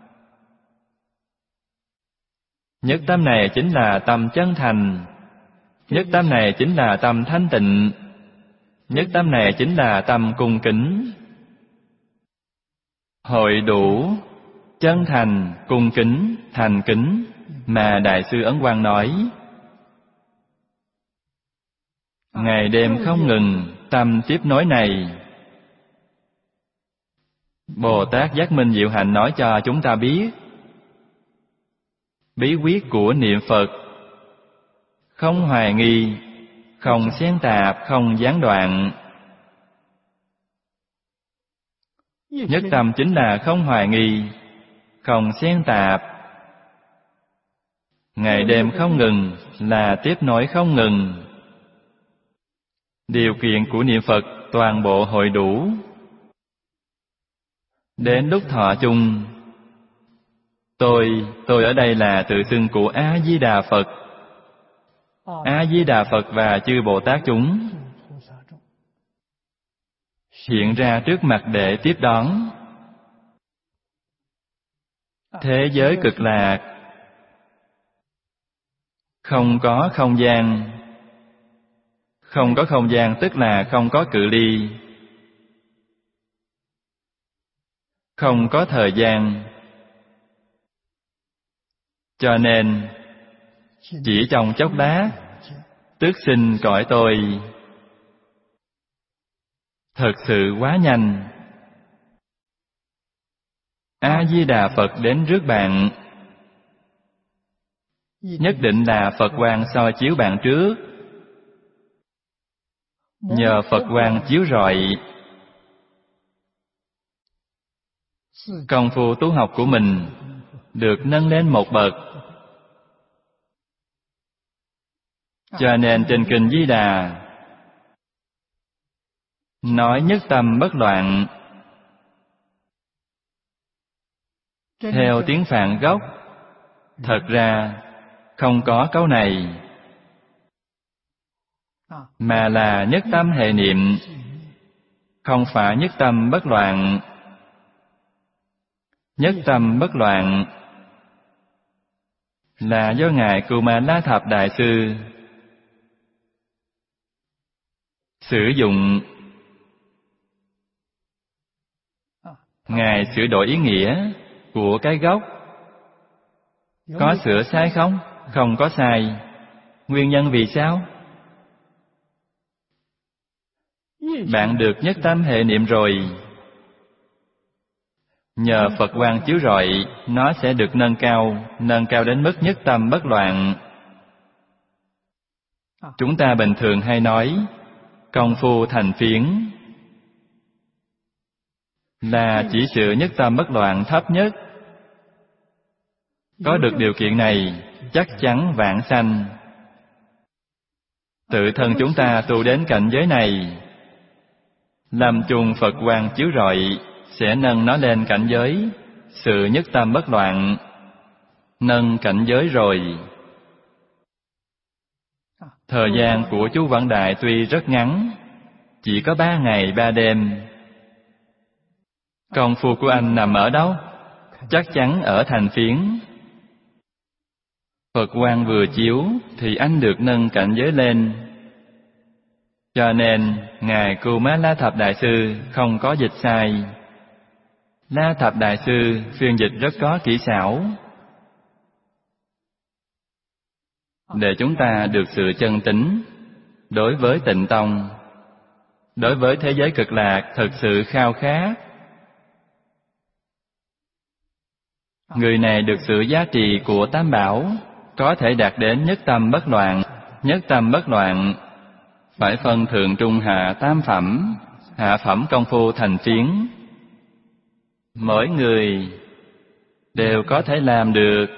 Nhất tâm này chính là tâm chân thành. Nhất tâm này chính là tâm thanh tịnh. Nhất tâm này chính là tâm cung kính. Hội đủ, chân thành, cung kính, thành kính mà Đại sư Ấn Quang nói. Ngày đêm không ngừng, tâm tiếp nối này. Bồ Tát Giác Minh Diệu Hạnh nói cho chúng ta biết bí quyết của niệm Phật: không hoài nghi, không xen tạp, không gián đoạn. Nhất tâm chính là không hoài nghi, không xen tạp. Ngày đêm không ngừng là tiếp nối không ngừng. Điều kiện của niệm Phật toàn bộ hội đủ. Đến lúc thọ chung, tôi ở đây là tự xưng của A-di-đà Phật. A-di-đà Phật và chư Bồ Tát chúng hiện ra trước mặt để tiếp đón. Thế giới cực lạc không có không gian. Không có không gian tức là không có cự ly, không có thời gian. Cho nên chỉ trong chốc lát tức sinh cõi tôi. Thật sự quá nhanh. A-di-đà Phật đến rước bạn, nhất định là Phật quang soi chiếu bạn trước. Nhờ Phật quang chiếu rọi, công phu tu học của mình được nâng lên một bậc. Cho nên trên kinh Di Đà nói nhất tâm bất loạn. Theo tiếng Phạn gốc, thật ra không có câu này, mà là nhất tâm hệ niệm, không phải nhất tâm bất loạn. Nhất tâm bất loạn là do Ngài Cù Ma La Thập Đại Sư sử dụng. Ngài sửa đổi ý nghĩa của cái gốc. Có sửa sai không? Không có sai. Nguyên nhân vì sao? Bạn được nhất tâm hệ niệm rồi, nhờ Phật quang chiếu rọi, nó sẽ được nâng cao đến mức nhất tâm bất loạn. Chúng ta bình thường hay nói công phu thành phiến là chỉ sự nhất tâm bất loạn thấp nhất. Có được điều kiện này, chắc chắn vãng sanh. Tự thân chúng ta tu đến cảnh giới này, lâm chung Phật quang chiếu rọi sẽ nâng nó lên cảnh giới sự nhất tâm bất loạn. Nâng cảnh giới rồi, thời gian của chú Vãn Đại tuy rất ngắn, chỉ có 3 ngày 3 đêm. Công phu của anh nằm ở đâu? Chắc chắn ở thành phiến. Phật quang vừa chiếu thì anh được nâng cảnh giới lên. Cho nên Ngài Cù Ma La Thập Đại Sư không có dịch sai. La Thập Đại Sư phiên dịch rất có kỹ xảo, để chúng ta được sự chân tín đối với Tịnh Tông, đối với thế giới cực lạc thật sự khao khát. Người này được sự giá trị của Tam Bảo, có thể đạt đến nhất tâm bất loạn. Nhất tâm bất loạn phải phân thượng trung hạ tam phẩm. Hạ phẩm công phu thành phiến, mỗi người đều có thể làm được.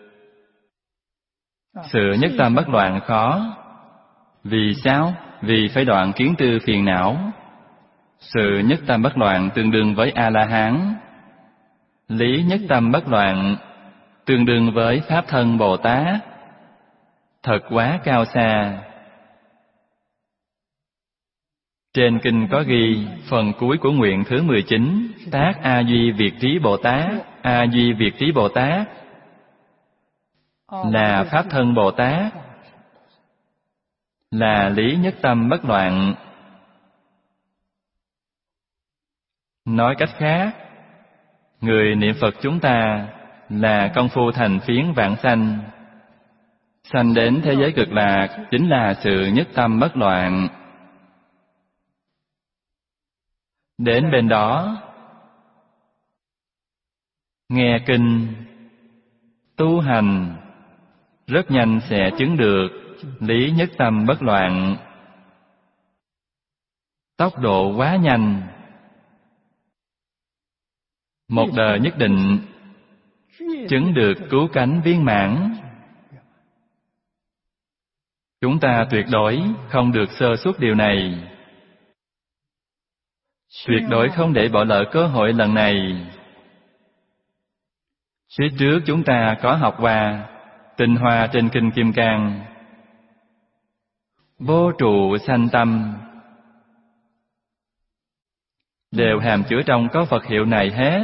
Sự nhất tâm bất loạn khó. Vì sao? Vì phải đoạn kiến tư phiền não. Sự nhất tâm bất loạn tương đương với A-la-hán. Lý nhất tâm bất loạn tương đương với Pháp thân Bồ Tát. Thật quá cao xa. Trên kinh có ghi phần cuối của nguyện thứ 19, tác A Duy Việt Trí Bồ Tát. A Duy Việt Trí Bồ Tát là Pháp thân Bồ Tát, là lý nhất tâm bất loạn. Nói cách khác, người niệm Phật chúng ta là công phu thành phiến vãng sanh. Sanh đến thế giới cực lạc chính là sự nhất tâm bất loạn. Đến bên đó, nghe kinh, tu hành, rất nhanh sẽ chứng được lý nhất tâm bất loạn. Tốc độ quá nhanh. Một đời nhất định chứng được cứu cánh viên mãn. Chúng ta tuyệt đối không được sơ suất điều này. Tuyệt đối không để bỏ lỡ cơ hội lần này. Phía trước chúng ta có học qua tinh hoa trên kinh Kim Cang. Vô trụ sanh tâm đều hàm chứa trong câu Phật hiệu này hết.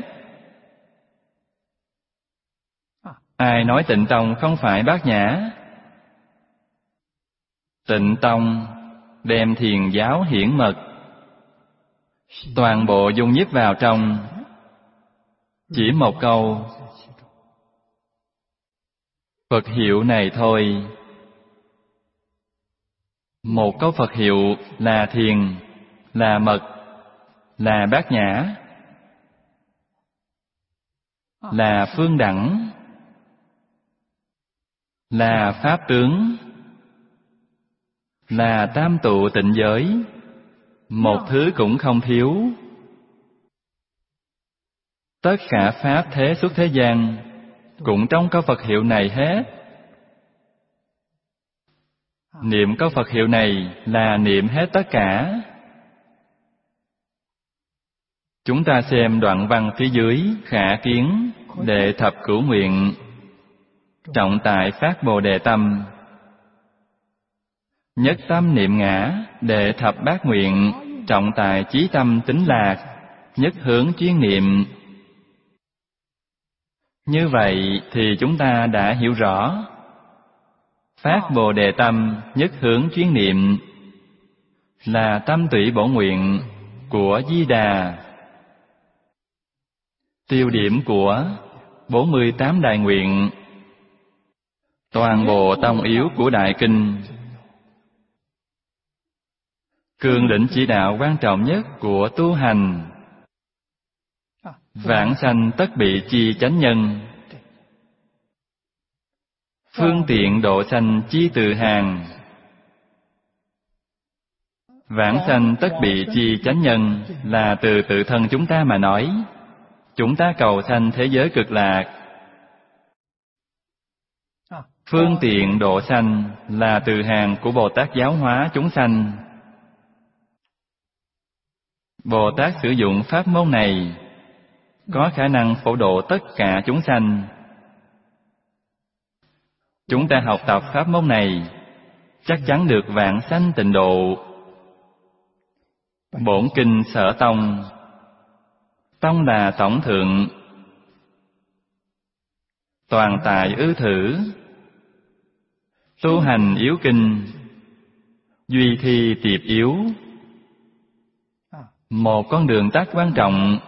Ai nói Tịnh Tông không phải Bát Nhã? Tịnh Tông đem thiền giáo hiển mật toàn bộ dung nhiếp vào trong chỉ một câu Phật hiệu này thôi. Một câu Phật hiệu là thiền, là mật, là Bát Nhã, là phương đẳng, là pháp tướng, là tam tụ tịnh giới, một thứ cũng không thiếu. Tất cả pháp thế xuất thế gian cũng trong câu Phật hiệu này hết. Niệm câu Phật hiệu này là niệm hết tất cả. Chúng ta xem đoạn văn phía dưới khả kiến đệ thập cửu nguyện, trọng tại phát Bồ Đề tâm. Nhất tâm niệm ngã, đệ thập bát nguyện, trọng tại chí tâm tính lạc, nhất hướng chuyên niệm. Như vậy thì chúng ta đã hiểu rõ phát Bồ Đề tâm, nhất hướng chuyên niệm là tâm tụy bổ nguyện của Di Đà. Tiêu điểm của 48 đại nguyện, toàn bộ tông yếu của Đại Kinh, cương lĩnh chỉ đạo quan trọng nhất của tu hành, vãng sanh tất bị chi chánh nhân, phương tiện độ sanh chi từ hàng. Vãng sanh tất bị chi chánh nhân là từ tự thân chúng ta mà nói. Chúng ta cầu sanh thế giới cực lạc. Phương tiện độ sanh là từ hàng của Bồ Tát giáo hóa chúng sanh. Bồ Tát sử dụng pháp môn này có khả năng phổ độ tất cả chúng sanh. Chúng ta học tập pháp môn này chắc chắn được vãng sanh tịnh độ. Bổn kinh Sở Tông, tông là tổng thượng, toàn tại ư thử, tu hành yếu kinh, duy thi tiệp yếu. Một con đường tắt quan trọng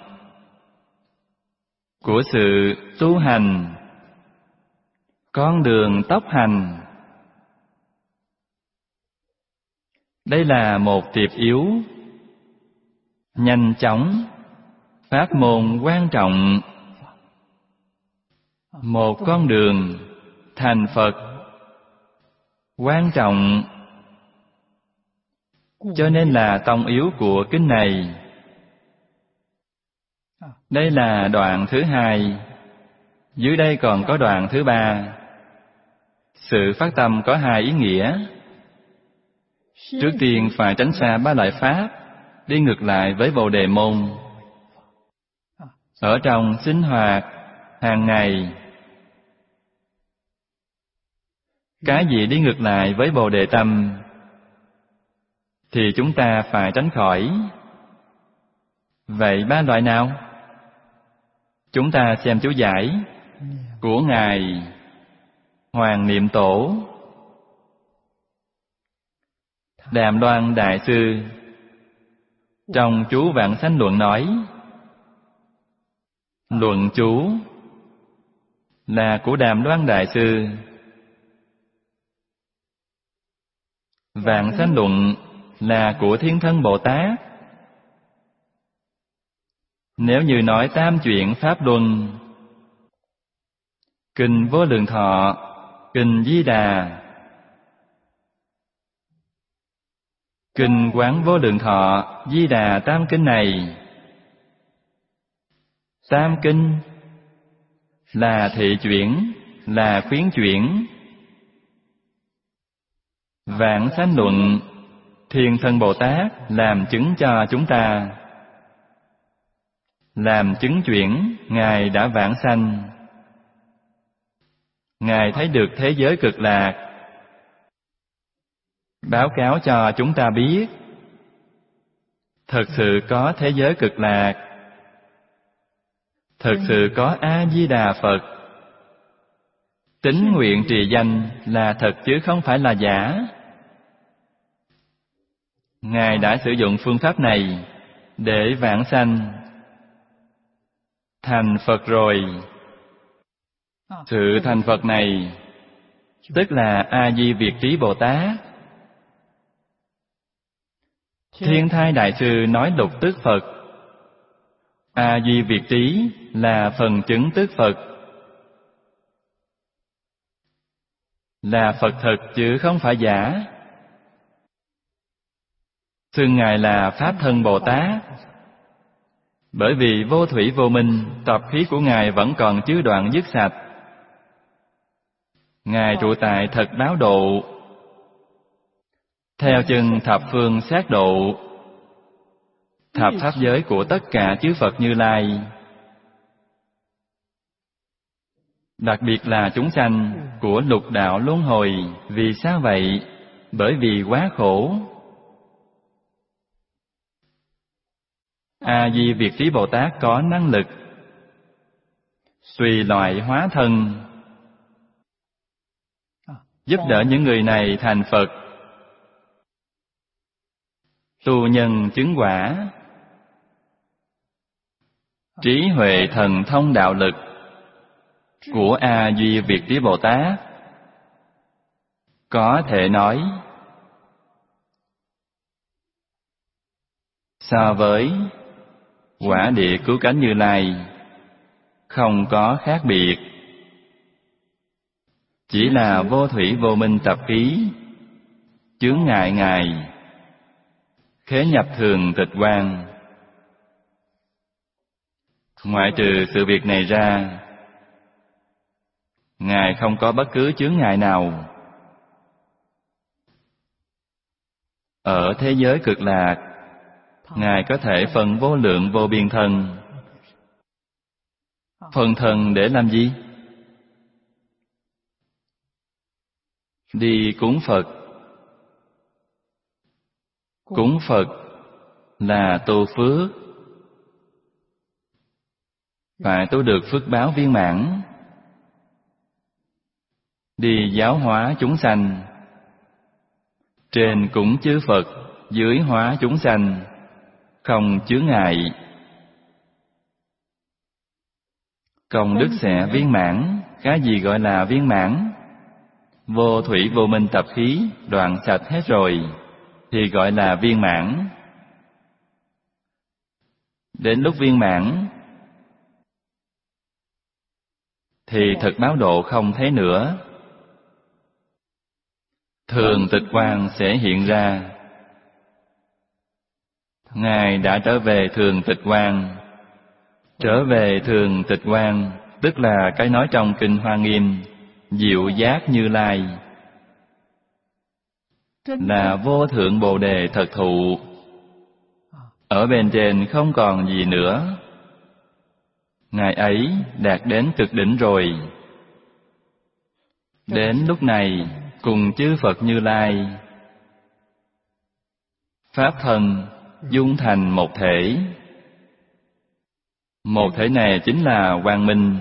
của sự tu hành, con đường tốc hành. Đây là một tiệp yếu, nhanh chóng, pháp môn quan trọng. Một con đường thành Phật quan trọng. Cho nên là tông yếu của kinh này. Đây là đoạn thứ hai. Dưới đây còn có đoạn thứ ba. Sự phát tâm có hai ý nghĩa. Trước tiên phải tránh xa ba loại pháp, đi ngược lại với Bồ Đề môn. ở trong sinh hoạt hàng ngày. Cái gì đi ngược lại với Bồ Đề tâm thì chúng ta phải tránh khỏi. Vậy ba loại nào? Chúng ta xem chú giải của Ngài Hoàng Niệm Tổ Đàm Loan Đại Sư trong chú Vãng Sanh Luận nói: luận chú là của Đàm Loan Đại Sư, Vãng Sanh Luận là của Thiên Thân Bồ Tát. Nếu như nói tam chuyển Pháp Luân, Kinh Vô Lượng Thọ, Kinh Di Đà, Kinh Quán Vô Lượng Thọ, Di Đà tam kinh này, tam kinh là thị chuyển, là khuyến chuyển. Vãng Sanh Luận, Thiên Thân Bồ Tát làm chứng cho chúng ta, làm chứng chuyển. Ngài đã vãng sanh, Ngài thấy được thế giới cực lạc, báo cáo cho chúng ta biết thật sự có thế giới cực lạc, thật sự có A-di-đà Phật. Tín nguyện trì danh là thật chứ không phải là giả. Ngài đã sử dụng phương pháp này để vãng sanh, thành Phật rồi. Sự thành Phật này tức là A-di Việt Trí Bồ Tát. Thiên Thai Đại Sư nói lục tức Phật, A-di Việt Trí là phần chứng tức Phật, là Phật thật chứ không phải giả. Xưng Ngài là Pháp Thân Bồ Tát, bởi vì vô thủy vô minh, tập khí của Ngài vẫn còn chưa đoạn dứt sạch. Ngài trụ tại thật báo độ, theo chân thập phương sát độ, thập pháp giới của tất cả chư Phật Như Lai. Đặc biệt là chúng sanh của lục đạo luân hồi. Vì sao vậy? Bởi vì quá khổ. A-di Việt Trí Bồ Tát có năng lực tùy loại hóa thân, giúp đỡ những người này thành Phật, tu nhân chứng quả. Trí huệ thần thông đạo lực của A-di Việt Trí Bồ Tát có thể nói so với quả địa cứu cánh Như Lai không có khác biệt. Chỉ là vô thủy vô minh tập khí chướng ngại Ngài khế nhập thường tịch quan. Ngoại trừ sự việc này ra, Ngài không có bất cứ chướng ngại nào. Ở thế giới cực lạc, Ngài có thể phân vô lượng vô biên thân. Phân thân để làm gì? Đi cúng Phật. Cúng Phật là tu phước, phải tu được phước báo viên mãn. Đi giáo hóa chúng sanh, trên cúng chư Phật, dưới hóa chúng sanh, không chướng ngại. Công đức sẽ viên mãn. Cái gì gọi là viên mãn? Vô thủy vô minh tập khí đoạn sạch hết rồi thì gọi là viên mãn. Đến lúc viên mãn thì thực báo độ không thấy nữa. Thường tịch quang sẽ hiện ra. Ngài đã trở về thường tịch quang. Trở về thường tịch quang tức là cái nói trong Kinh Hoa Nghiêm, diệu giác Như Lai, là vô thượng bồ đề thật thụ. Ở bên trên không còn gì nữa. Ngài ấy đạt đến cực đỉnh rồi. Đến lúc này, cùng chư Phật Như Lai, Pháp thân dung thành một thể. Một thể này chính là quang minh.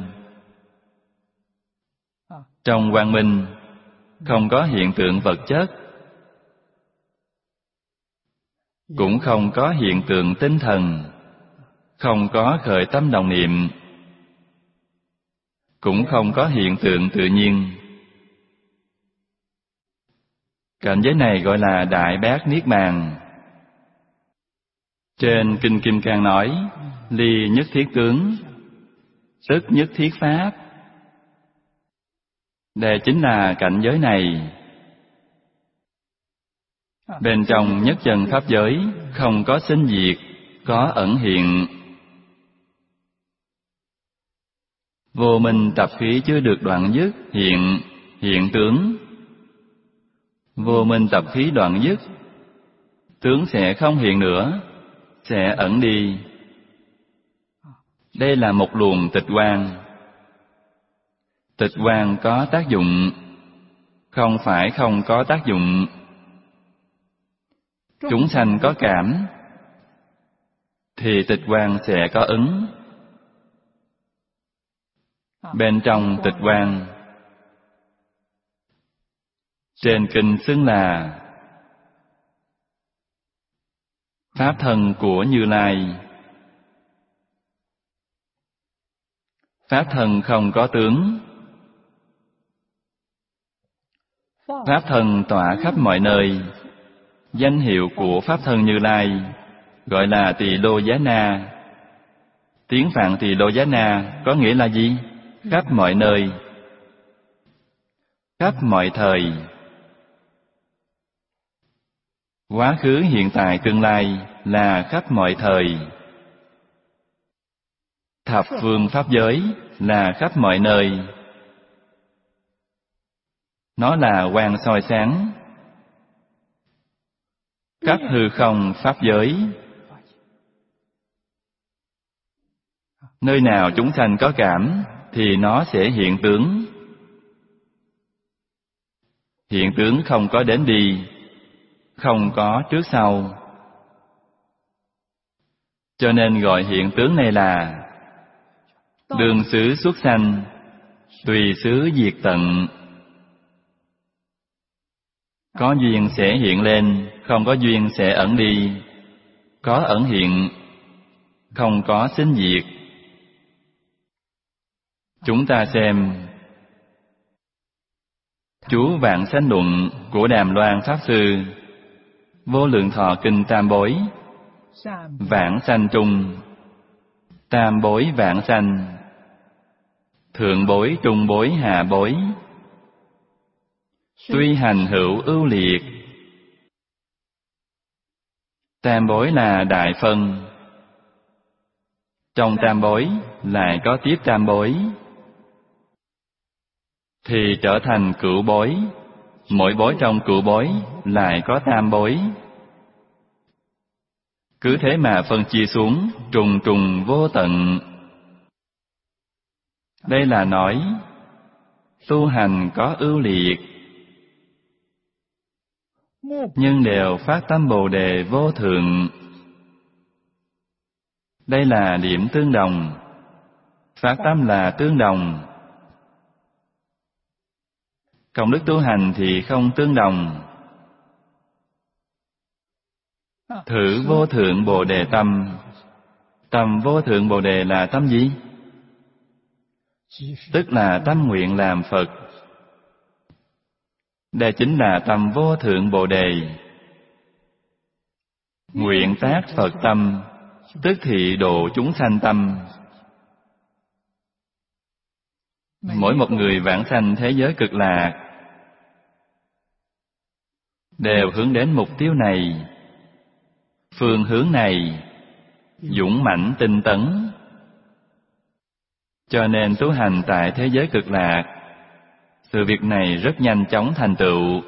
Trong quang minh, không có hiện tượng vật chất, cũng không có hiện tượng tinh thần, không có khởi tâm động niệm, cũng không có hiện tượng tự nhiên. Cảnh giới này gọi là Đại Bát Niết Bàn. Trên Kinh Kim Cang nói, ly nhất thiết tướng, tức nhất thiết pháp. Đây chính là cảnh giới này. Bên trong nhất chân pháp giới, không có sinh diệt, có ẩn hiện. Vô minh tập khí chưa được đoạn dứt, hiện tướng. Vô minh tập khí đoạn dứt, tướng sẽ không hiện nữa, sẽ ẩn đi. Đây là một luồng tịch quang. Tịch quang có tác dụng, không phải không có tác dụng. Chúng sanh có cảm, thì tịch quang sẽ có ứng. Bên trong tịch quang, trên kinh xưng là Pháp thân của Như Lai. Pháp thân không có tướng. Pháp thân tỏa khắp mọi nơi. Danh hiệu của Pháp thân Như Lai gọi là Tỳ Lô Giá Na. Tiếng Phạn Tỳ Lô Giá Na có nghĩa là gì? Khắp mọi nơi, khắp mọi thời, quá khứ, hiện tại, tương lai là khắp mọi thời. Thập phương pháp giới là khắp mọi nơi. Nó là quang soi sáng khắp hư không pháp giới. Nơi nào chúng sanh có cảm thì nó sẽ hiện tướng. Hiện tướng không có đến đi, không có trước sau. Cho nên gọi hiện tướng này là đường xứ xuất sanh, tùy xứ diệt tận. Có duyên sẽ hiện lên, không có duyên sẽ ẩn đi. Có ẩn hiện, không có sinh diệt. Chúng ta xem chú Vạn Sanh Luận của Đàm Loan Pháp Sư, Vô Lượng Thọ Kinh Tam Bối. Vạn sanh trung, tam bối vạn sanh, thượng bối trung bối hạ bối, tuy hành hữu ưu liệt. Tam bối là đại phân. Trong tam bối lại có tiếp tam bối, thì trở thành cửu bối. Mỗi bối trong cửu bối lại có tam bối. Cứ thế mà phân chia xuống, trùng trùng vô tận. Đây là nói tu hành có ưu liệt, nhưng đều phát tâm Bồ Đề vô thượng. Đây là điểm tương đồng. Phát tâm là tương đồng. Công đức tu hành thì không tương đồng. Thử vô thượng Bồ Đề tâm. Tâm vô thượng Bồ Đề là tâm gì? Tức là tâm nguyện làm Phật. Đây chính là tâm vô thượng Bồ Đề. Nguyện tác Phật tâm, tức thị độ chúng sanh tâm. Mỗi một người vãng sanh thế giới cực lạc đều hướng đến mục tiêu này, phương hướng này, dũng mãnh tinh tấn. Cho nên tu hành tại thế giới cực lạc, sự việc này rất nhanh chóng thành tựu.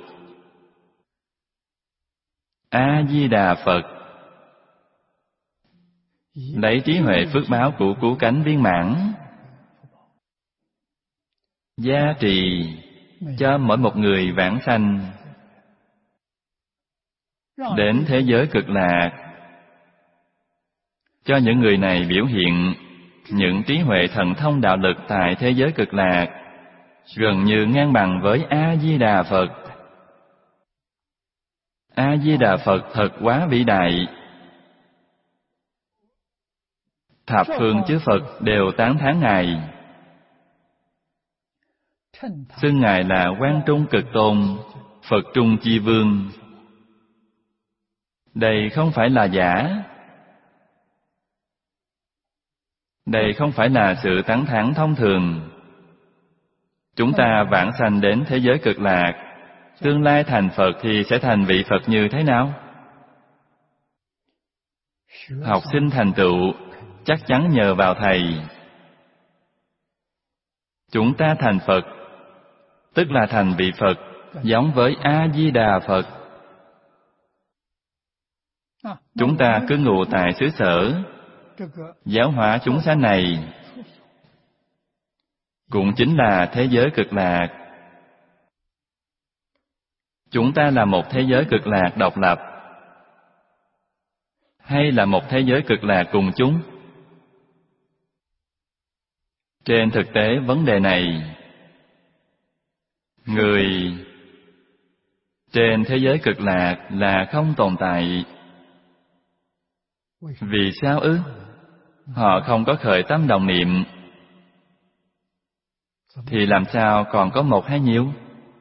A Di Đà Phật. lấy trí huệ phước báo của cứu cánh viên mãn gia trì cho mỗi một người vãng sanh đến thế giới cực lạc, cho những người này biểu hiện những trí huệ thần thông đạo lực tại thế giới cực lạc gần như ngang bằng với A Di Đà Phật. A Di Đà Phật thật quá vĩ đại, thập phương chư Phật đều tán thán Ngài, xưng Ngài là Quang Trung Cực Tôn, Phật Trung Chi Vương. Đây không phải là giả, đây không phải là sự tán thán thông thường. Chúng ta vãng sanh đến thế giới cực lạc, tương lai thành Phật thì sẽ thành vị Phật như thế nào? Học sinh thành tựu chắc chắn nhờ vào Thầy. Chúng ta thành Phật, tức là thành vị Phật giống với A Di Đà Phật. Chúng ta cứ ngụ tại xứ sở giáo hóa chúng sanh này, cũng chính là thế giới cực lạc. Chúng ta là một thế giới cực lạc độc lập, hay là một thế giới cực lạc cùng chúng? Trên thực tế vấn đề này, người trên thế giới cực lạc là không tồn tại. Vì sao ư? Họ không có khởi tâm đồng niệm, thì làm sao còn có một hay nhiều?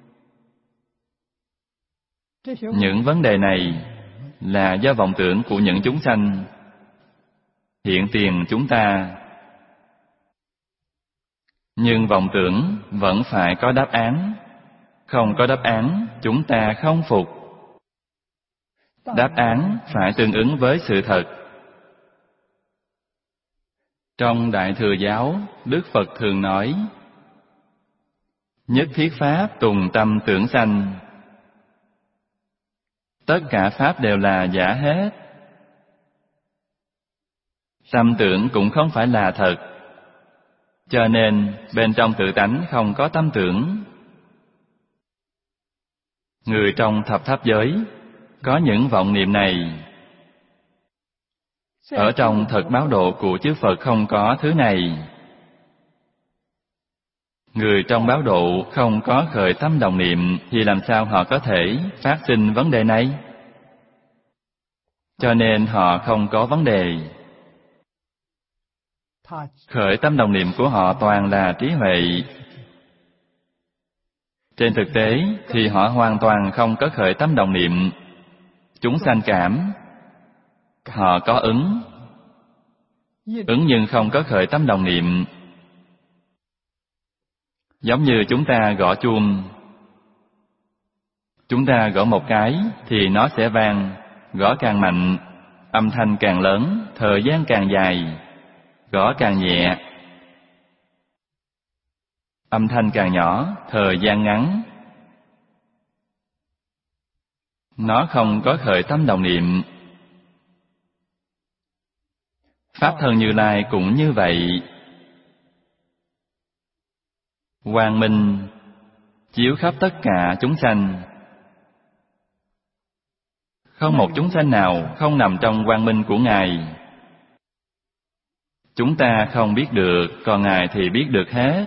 Những vấn đề này là do vọng tưởng của những chúng sanh hiện tiền chúng ta. Nhưng vọng tưởng vẫn phải có đáp án. Không có đáp án, chúng ta không phục. Đáp án phải tương ứng với sự thật. Trong Đại Thừa Giáo, Đức Phật thường nói: nhất thiết pháp tùng tâm tưởng sanh. Tất cả pháp đều là giả hết. Tâm tưởng cũng không phải là thật. Cho nên bên trong tự tánh không có tâm tưởng. Người trong thập pháp giới có những vọng niệm này. Ở trong thật báo độ của chư Phật không có thứ này. Người trong báo độ không có khởi tâm đồng niệm thì làm sao họ có thể phát sinh vấn đề này? Cho nên họ không có vấn đề. Khởi tâm đồng niệm của họ toàn là trí huệ. Trên thực tế thì họ hoàn toàn không có khởi tâm đồng niệm. Chúng sanh cảm, họ có ứng nhưng không có khởi tâm đồng niệm. Giống như chúng ta gõ chuông. Chúng ta gõ một cái thì nó sẽ vang, gõ càng mạnh, âm thanh càng lớn, thời gian càng dài. Gõ càng nhẹ, âm thanh càng nhỏ, thời gian ngắn. Nó không có khởi tâm đồng niệm. Pháp thân Như Lai cũng như vậy. Quang minh chiếu khắp tất cả chúng sanh. Không một chúng sanh nào không nằm trong quang minh của Ngài. Chúng ta không biết được, còn Ngài thì biết được hết.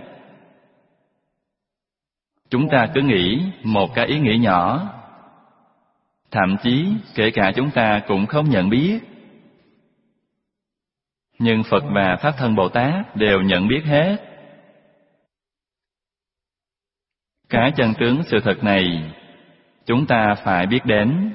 Chúng ta cứ nghĩ một cái ý nghĩ nhỏ, thậm chí kể cả chúng ta cũng không nhận biết. Nhưng Phật và Pháp Thân Bồ Tát đều nhận biết hết. Cái chân tướng sự thật này, chúng ta phải biết đến.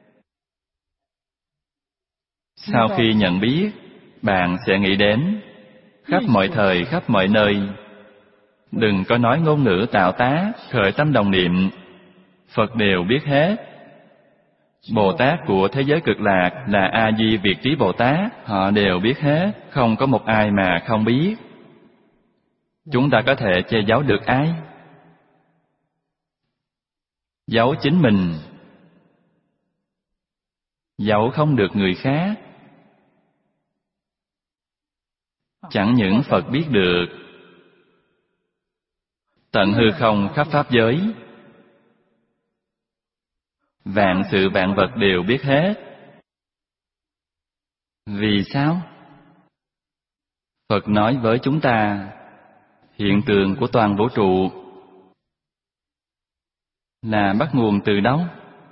Sau khi nhận biết, bạn sẽ nghĩ đến khắp mọi thời, khắp mọi nơi. Đừng có nói ngôn ngữ tạo tác, khởi tâm đồng niệm. Phật đều biết hết. Bồ Tát của thế giới cực lạc là A Di Việt Trí Bồ Tát, họ đều biết hết, không có một ai mà không biết. Chúng ta có thể che giấu được ai? Giấu chính mình, giấu không được người khác. chẳng những Phật biết được, tận hư không khắp pháp giới, vạn sự vạn vật đều biết hết. Vì sao? Phật nói với chúng ta, hiện tượng của toàn vũ trụ là bắt nguồn từ đâu?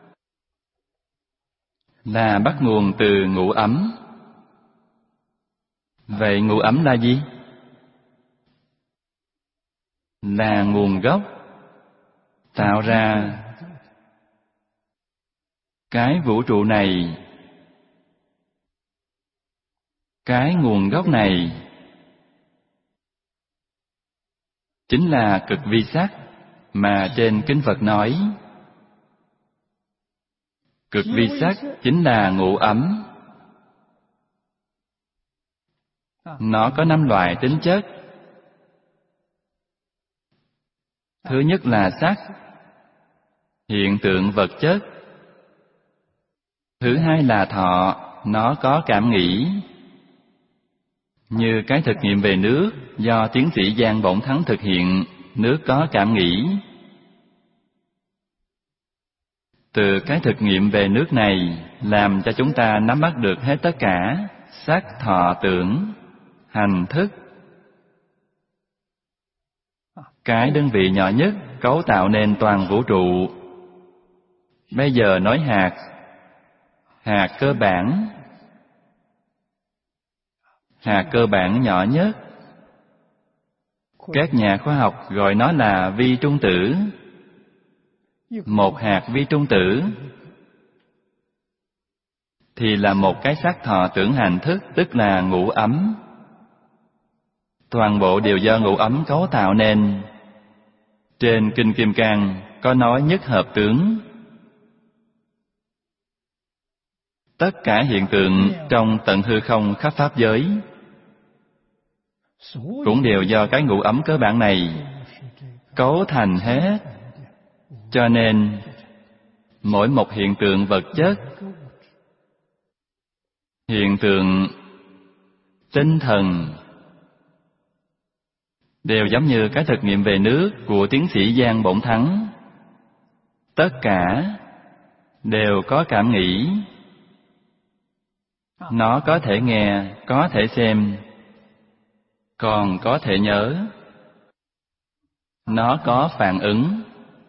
Là bắt nguồn từ ngũ ấm. Vậy ngũ ấm là gì? Là nguồn gốc tạo ra cái vũ trụ này. Cái nguồn gốc này chính là cực vi sắc mà trên kinh Phật nói. Cực vi sắc chính là ngũ ấm. Nó có 5 loại tính chất. Thứ nhất là sắc, hiện tượng vật chất. Thứ hai là thọ, nó có cảm nghĩ. Như cái thực nghiệm về nước do tiến sĩ Giang Bổng Thắng thực hiện, nước có cảm nghĩ. Từ cái thực nghiệm về nước này làm cho chúng ta nắm bắt được hết tất cả sắc, thọ, tưởng, hành, thức. Cái đơn vị nhỏ nhất cấu tạo nên toàn vũ trụ. Bây giờ nói hạt, hạt cơ bản. Hạt cơ bản nhỏ nhất, các nhà khoa học gọi nó là vi trung tử. Một hạt vi trung tử thì là một cái sắc, thọ, tưởng, hành, thức, tức là ngũ ấm. Toàn bộ đều do ngũ ấm cấu tạo nên. Trên Kinh Kim Cang có nói nhất hợp tướng. Tất cả hiện tượng trong tận hư không khắp pháp giới cũng đều do cái ngũ ấm cơ bản này cấu thành hết. Cho nên mỗi một hiện tượng vật chất, hiện tượng tinh thần đều giống như cái thực nghiệm về nước của tiến sĩ Giang Bổng Thắng. Tất cả đều có cảm nghĩ. Nó có thể nghe, có thể xem, còn có thể nhớ. Nó có phản ứng.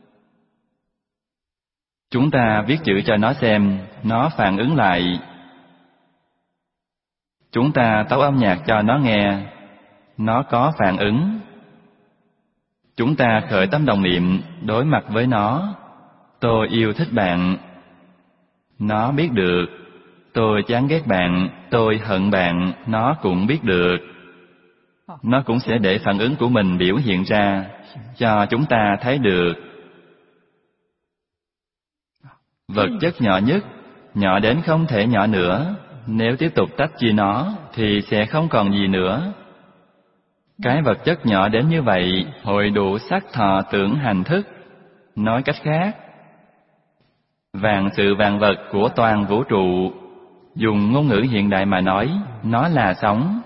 Chúng ta viết chữ cho nó xem, nó phản ứng lại. Chúng ta tấu âm nhạc cho nó nghe, nó có phản ứng. Chúng ta khởi tâm đồng niệm đối mặt với nó, tôi yêu thích bạn. Nó biết được. Tôi chán ghét bạn, tôi hận bạn, nó cũng biết được. Nó cũng sẽ để phản ứng của mình biểu hiện ra, cho chúng ta thấy được. Vật chất nhỏ nhất, nhỏ đến không thể nhỏ nữa. Nếu tiếp tục tách chia nó, thì sẽ không còn gì nữa. Cái vật chất nhỏ đến như vậy, hội đủ sắc, thọ, tưởng, hành, thức. Nói cách khác, vạn sự vạn vật của toàn vũ trụ, dùng ngôn ngữ hiện đại mà nói, nó là sống.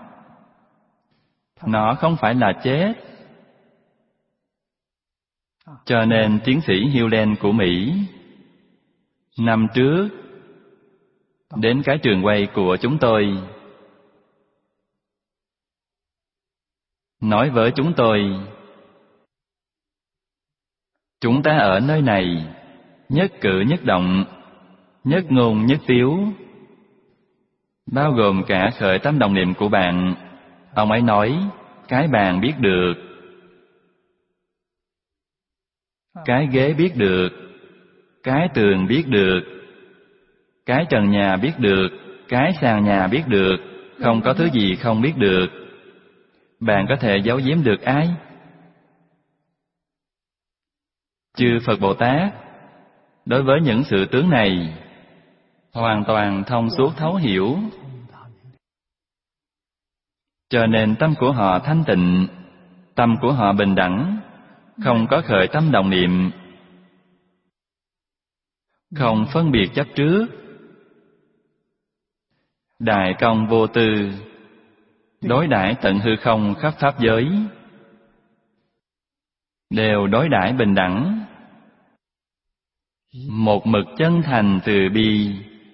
Nó không phải là chết. Cho nên tiến sĩ Hewlett của Mỹ năm trước đến cái trường quay của chúng tôi, nói với chúng tôi, chúng ta ở nơi này, nhất cử nhất động, nhất ngôn nhất tiếu, bao gồm cả khởi tâm đồng niệm của bạn. Ông ấy nói, cái bàn biết được, cái ghế biết được, cái tường biết được, cái trần nhà biết được, cái sàn nhà biết được, không có thứ gì không biết được. Bạn có thể giấu giếm được ai? Chư Phật Bồ Tát đối với những sự tướng này hoàn toàn thông suốt thấu hiểu. Cho nên tâm của họ thanh tịnh, tâm của họ bình đẳng, không có khởi tâm đồng niệm, không phân biệt chấp trước. Đại công vô tư, đối đãi tận hư không khắp pháp giới, đều đối đãi bình đẳng, một mực chân thành từ bi.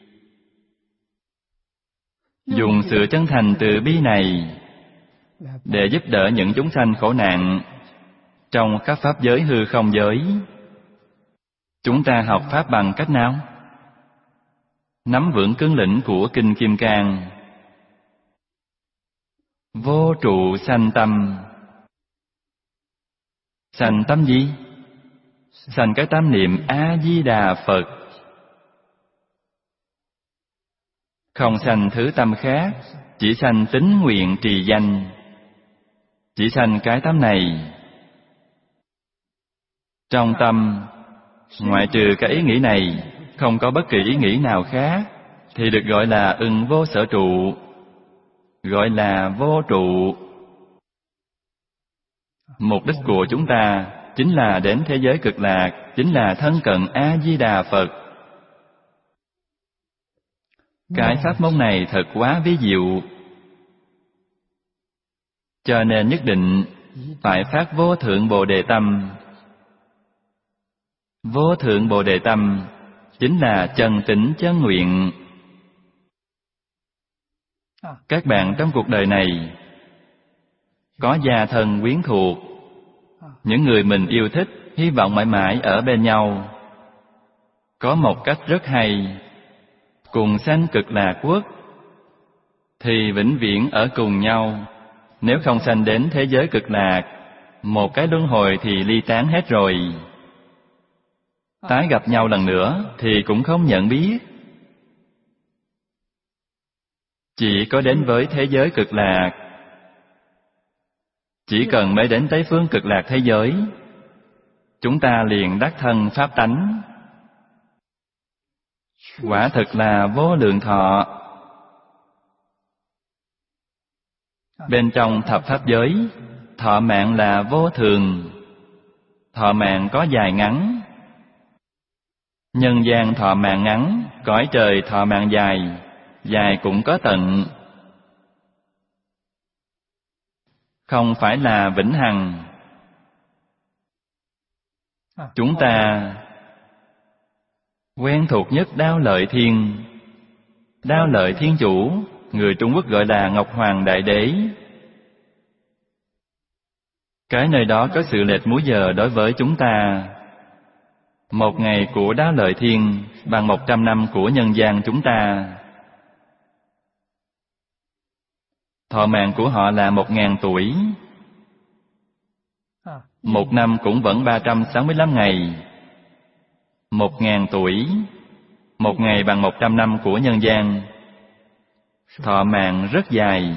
Dùng sự chân thành từ bi này để giúp đỡ những chúng sanh khổ nạn trong các pháp giới hư không giới. Chúng ta học pháp bằng cách nào? Nắm vững cương lĩnh của Kinh Kim Cang. Vô trụ sanh tâm. Sanh tâm gì? Sanh cái tâm niệm A-di-đà Phật. Không sanh thứ tâm khác, chỉ sanh tín nguyện trì danh. Chỉ sanh cái tâm này. Trong tâm, ngoại trừ cái ý nghĩ này, không có bất kỳ ý nghĩ nào khác, thì được gọi là ưng vô sở trụ, gọi là vô trụ. Mục đích của chúng ta chính là đến thế giới cực lạc, chính là thân cận A-di-đà Phật. Cái pháp môn này thật quá vi diệu, cho nên nhất định phải phát vô thượng bồ đề tâm. Vô thượng bồ đề tâm chính là chân tĩnh chân nguyện. Các bạn trong cuộc đời này có gia thân quyến thuộc, những người mình yêu thích, hy vọng mãi mãi ở bên nhau. Có một cách rất hay, cùng sanh cực lạc quốc thì vĩnh viễn ở cùng nhau. Nếu không sanh đến thế giới cực lạc, một cái luân hồi thì ly tán hết rồi. Tái gặp nhau lần nữa thì cũng không nhận biết. Chỉ có đến với thế giới cực lạc, chỉ cần mới đến Tây phương cực lạc thế giới, chúng ta liền đắc thân pháp tánh. Quả thực là vô lượng thọ. Bên trong thập pháp giới, thọ mạng là vô thường. Thọ mạng có dài ngắn. Nhân gian thọ mạng ngắn, cõi trời thọ mạng dài, dài cũng có tận. Không phải là vĩnh hằng. Chúng ta quen thuộc nhất Đao Lợi Thiên. Đao Lợi Thiên Chủ, người Trung Quốc gọi là Ngọc Hoàng Đại Đế. Cái nơi đó có sự lệch múi giờ đối với chúng ta. Một ngày của Đao Lợi Thiên bằng 100 năm của nhân gian chúng ta. Thọ mạng của họ là 1000 tuổi. Một năm cũng vẫn 365 ngày. 1000 tuổi, một ngày bằng 100 năm của nhân gian. Thọ mạng rất dài.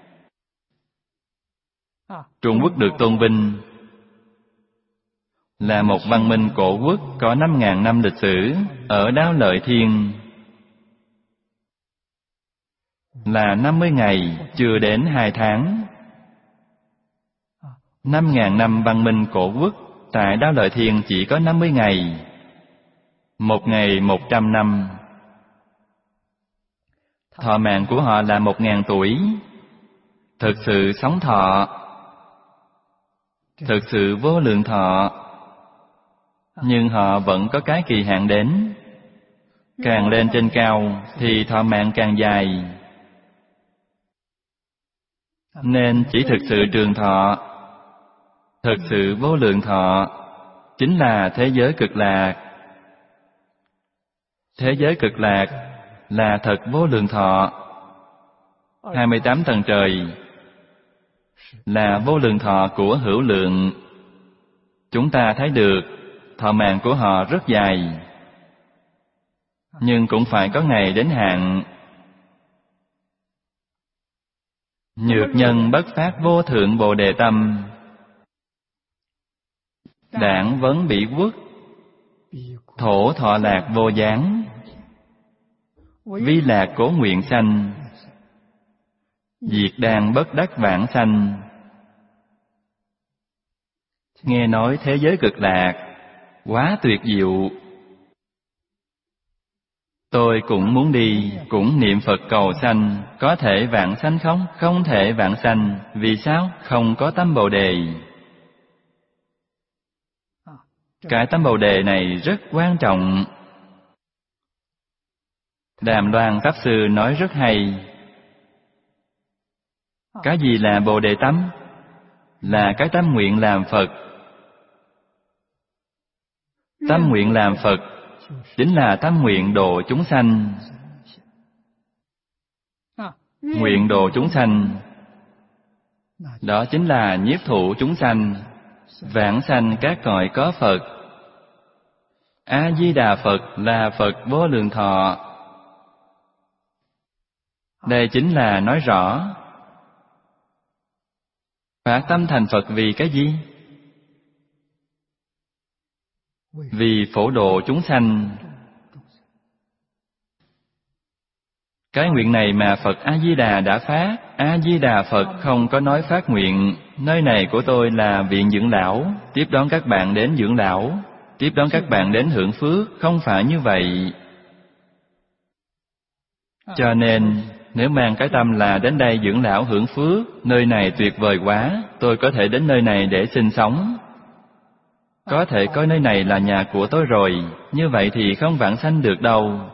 Trung Quốc được tôn vinh là một văn minh cổ quốc có 5.000 năm lịch sử ở Đao Lợi Thiên. Là 50 ngày, chưa đến 2 tháng. 5.000 năm văn minh cổ quốc, tại Đao Lợi Thiên chỉ có 50 ngày. Một ngày 100 năm. Thọ mạng của họ là 1000 tuổi. Thực sự sống thọ, thực sự vô lượng thọ. Nhưng họ vẫn có cái kỳ hạn đến. Càng lên trên cao thì thọ mạng càng dài. Nên chỉ thực sự trường thọ, thực sự vô lượng thọ chính là thế giới cực lạc. Thế giới cực lạc là thật vô lượng thọ. 28 tầng trời là vô lượng thọ của hữu lượng. Chúng ta thấy được thọ mạng của họ rất dài, nhưng cũng phải có ngày đến hạn. Nhược nhân bất phát vô thượng bồ đề tâm, đảng vấn bị quốc, thổ thọ lạc vô gián. Vi lạc cố nguyện sanh, diệt đàn bất đắc vãng sanh. Nghe nói thế giới cực lạc quá tuyệt diệu. Tôi cũng muốn đi, cũng niệm Phật cầu sanh. Có thể vãng sanh không? Không thể vãng sanh. Vì sao? Không có tâm Bồ Đề. Cái tâm Bồ Đề này rất quan trọng. Đàm Loan Pháp Sư nói rất hay. Cái gì là Bồ Đề tâm? Là cái tâm nguyện làm Phật. Tâm nguyện làm Phật chính là tâm nguyện độ chúng sanh. Nguyện độ chúng sanh, đó chính là nhiếp thụ chúng sanh, vãng sanh các cõi có Phật. A-di-đà Phật là Phật vô lượng thọ. Đây chính là nói rõ phát tâm thành Phật vì cái gì? Vì phổ độ chúng sanh. Cái nguyện này mà Phật A-di-đà đã phát. A-di-đà Phật không có nói phát nguyện, nơi này của tôi là viện dưỡng lão, tiếp đón các bạn đến dưỡng lão, tiếp đón các bạn đến hưởng phước, không phải như vậy. Cho nên, nếu mang cái tâm là đến đây dưỡng lão hưởng phước, nơi này tuyệt vời quá, tôi có thể đến nơi này để sinh sống. Có thể coi nơi này là nhà của tôi rồi, như vậy thì không vãng sanh được đâu.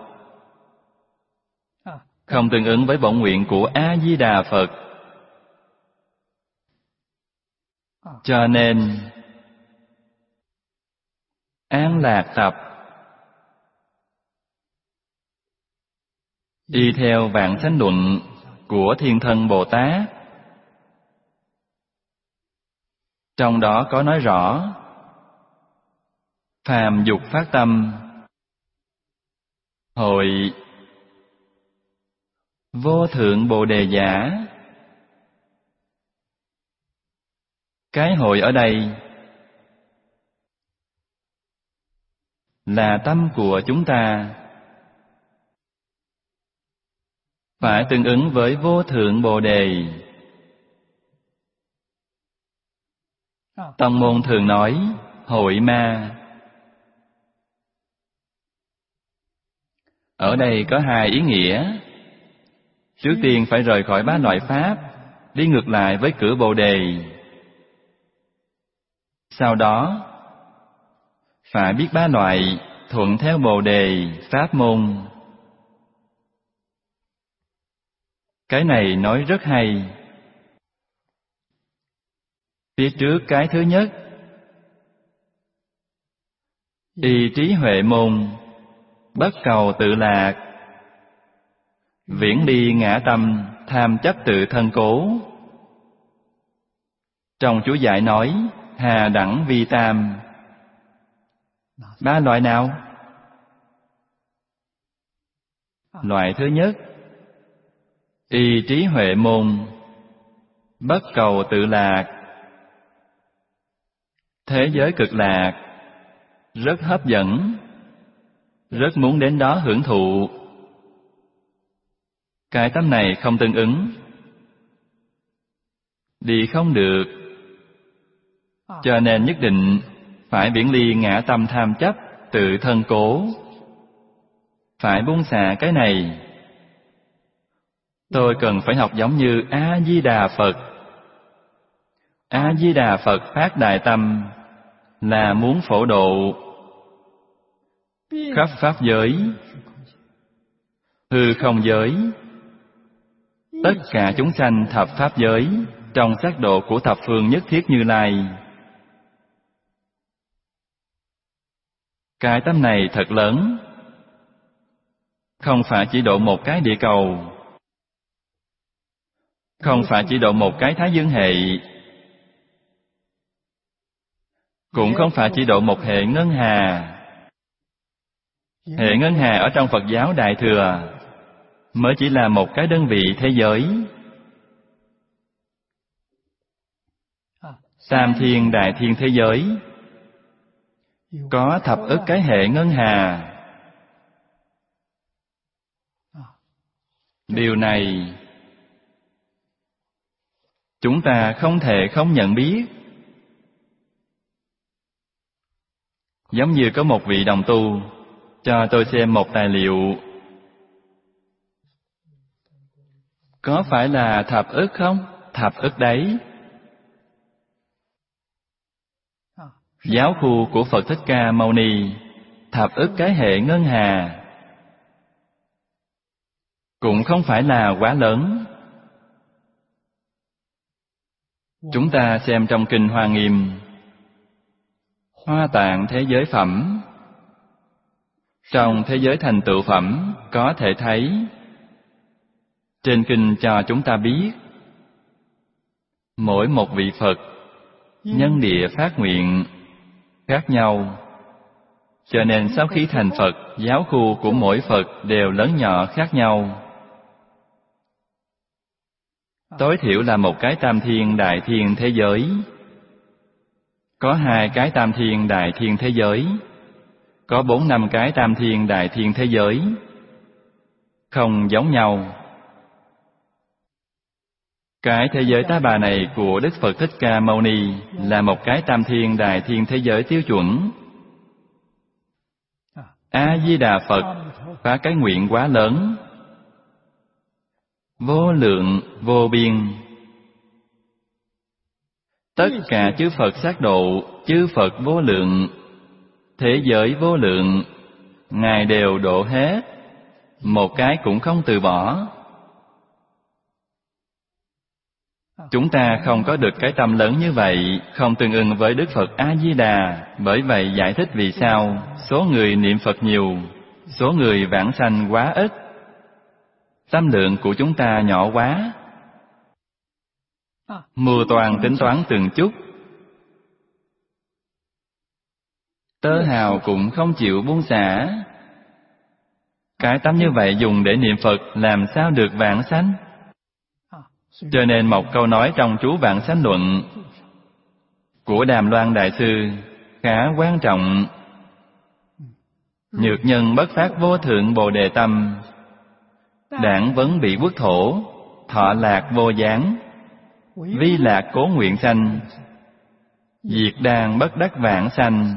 Không tương ứng với bổn nguyện của A-di-đà Phật. Cho nên, An Lạc Tập y theo Vạn Sanh Luận của Thiên Thân Bồ Tát. Trong đó có nói rõ, phàm dục phát tâm, hội vô thượng Bồ Đề giả. Cái hội ở đây là tâm của chúng ta, phải tương ứng với vô thượng Bồ Đề. Tông môn thường nói hội ma. Ở đây có hai ý nghĩa. Trước tiên phải rời khỏi ba loại pháp, đi ngược lại với cửa Bồ Đề. Sau đó, phải biết ba loại thuận theo Bồ Đề pháp môn. Cái này nói rất hay. Phía trước cái thứ nhất, y trí huệ môn, bất cầu tự lạc, viễn ly ngã tâm, tham chấp tự thân cố. Trong chú giải nói, hà đẳng vi tam. Ba loại nào? Loại thứ nhất, y trí huệ môn, bất cầu tự lạc. Thế giới cực lạc, rất hấp dẫn, rất muốn đến đó hưởng thụ. Cái tâm này không tương ứng, đi không được. Cho nên nhất định phải viễn ly ngã tâm tham chấp, tự thân cố. Phải buông xả cái này. Tôi cần phải học giống như A-di-đà Phật. A-di-đà Phật phát đại tâm là muốn phổ độ khắp pháp giới, hư không giới, tất cả chúng sanh thập pháp giới, trong sắc độ của thập phương nhất thiết Như Lai. Cái tâm này thật lớn, không phải chỉ độ một cái địa cầu, không phải chỉ độ một cái thái dương hệ, cũng không phải chỉ độ một hệ ngân hà. Hệ ngân hà ở trong Phật giáo Đại Thừa mới chỉ là một cái đơn vị thế giới. Tam thiên đại thiên thế giới có thập ức cái hệ ngân hà. Điều này chúng ta không thể không nhận biết. Giống như có một vị đồng tu cho tôi xem một tài liệu Có phải là thập ức không? Thập ức đấy. Giáo khu của Phật Thích Ca Mâu Ni, thập ức cái hệ ngân hà. Cũng không phải là quá lớn. Chúng ta xem trong Kinh Hoa Nghiêm, Hoa Tạng thế giới phẩm, trong thế giới thành tựu phẩm có thể thấy, trên kinh cho chúng ta biết, mỗi một vị Phật nhân địa phát nguyện khác nhau, cho nên sau khi thành Phật, giáo khu của mỗi Phật đều lớn nhỏ khác nhau. Tối thiểu là một cái tam thiên đại thiên thế giới, có 2 cái tam thiên đại thiên thế giới, có 4-5 cái tam thiên đại thiên thế giới, không giống nhau. Cái thế giới Ta Bà này của Đức Phật Thích Ca Mâu Ni là một cái tam thiên đại thiên thế giới tiêu chuẩn. A-di-đà Phật phá cái nguyện quá lớn, vô lượng vô biên. Tất cả chư Phật sát độ, chư Phật vô lượng, thế giới vô lượng, Ngài đều độ hết, một cái cũng không từ bỏ. Chúng ta không có được cái tâm lớn như vậy, không tương ưng với Đức Phật A-di-đà. Bởi vậy giải thích vì sao số người niệm Phật nhiều, số người vãng sanh quá ít. Tâm lượng của chúng ta nhỏ quá, mưu toan tính toán từng chút, tơ hào cũng không chịu buông xả. Cái tâm như vậy dùng để niệm Phật làm sao được vãng sanh? Cho nên một câu nói trong chú Vãng Sanh Luận của Đàm Loan Đại Sư khá quan trọng. Nhược nhân bất phát vô thượng Bồ Đề tâm, đảng vấn bị quốc thổ, thọ lạc vô gián, vi lạc cố nguyện sanh, diệt đàn bất đắc vãng sanh.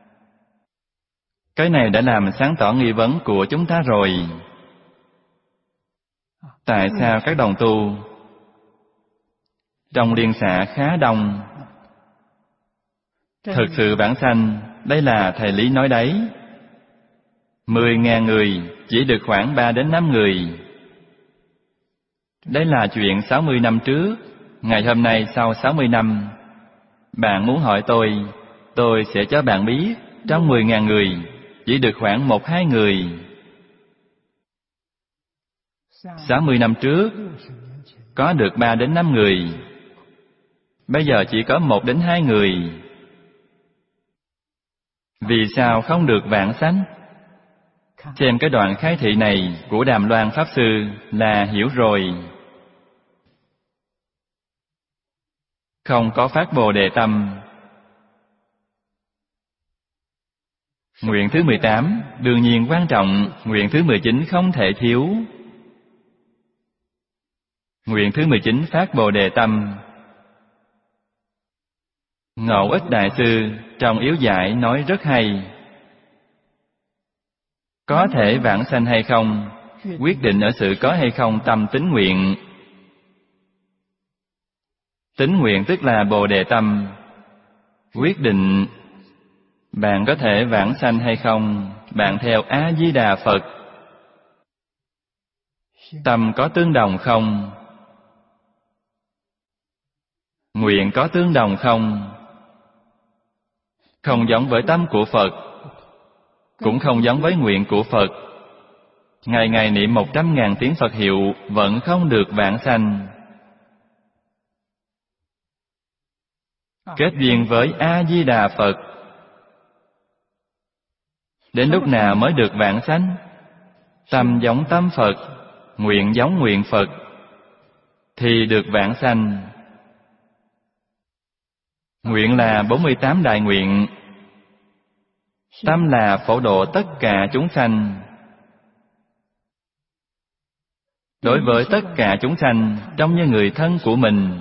Cái này đã làm sáng tỏ nghi vấn của chúng ta rồi. Tại sao các đồng tu trong liên xã khá đông? Thực sự vãng sanh, đây là thầy Lý nói đấy. 10.000 người chỉ được khoảng 3 đến 5 người. Đây là chuyện 60 năm trước. Ngày hôm nay sau 60 năm, bạn muốn hỏi tôi sẽ cho bạn biết, trong 10.000 người chỉ được khoảng 1-2 người. 60 năm trước có được 3 đến 5 người, bây giờ chỉ có 1 đến 2 người. Vì sao không được vãng sanh? Xem cái đoạn khai thị này của Đàm Loan Pháp Sư là hiểu rồi. Không có phát Bồ Đề tâm. Nguyện thứ 18 đương nhiên quan trọng, nguyện thứ 19 không thể thiếu. Nguyện thứ 19 phát Bồ Đề tâm. Ngộ Ích Đại Sư trong Yếu Giải nói rất hay. Có thể vãng sanh hay không, quyết định ở sự có hay không tâm tín nguyện. Tín nguyện tức là Bồ Đề tâm. Quyết định bạn có thể vãng sanh hay không, bạn theo A-di-đà Phật. Tâm có tương đồng không? Nguyện có tương đồng không? Không giống với tâm của Phật, cũng không giống với nguyện của Phật. Ngày ngày niệm 100.000 tiếng Phật hiệu vẫn không được vãng sanh. Kết duyên với A-di-đà Phật, đến lúc nào mới được vãng sanh? Tâm giống tâm Phật, nguyện giống nguyện Phật, thì được vãng sanh. Nguyện là 48 đại nguyện, tâm là phổ độ tất cả chúng sanh. Đối với tất cả chúng sanh trông như người thân của mình.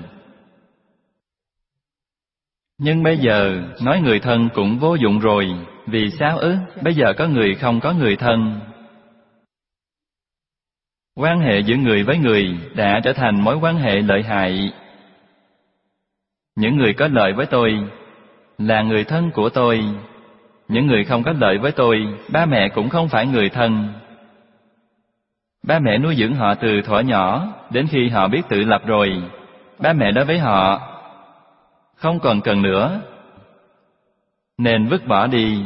Nhưng bây giờ nói người thân cũng vô dụng rồi. Vì sao ư? Bây giờ có người không có người thân. Quan hệ giữa người với người đã trở thành mối quan hệ lợi hại. Những người có lợi với tôi là người thân của tôi. Những người không có lợi với tôi, ba mẹ cũng không phải người thân. Ba mẹ nuôi dưỡng họ từ thuở nhỏ, đến khi họ biết tự lập rồi, ba mẹ nói với họ, không còn cần nữa, nên vứt bỏ đi.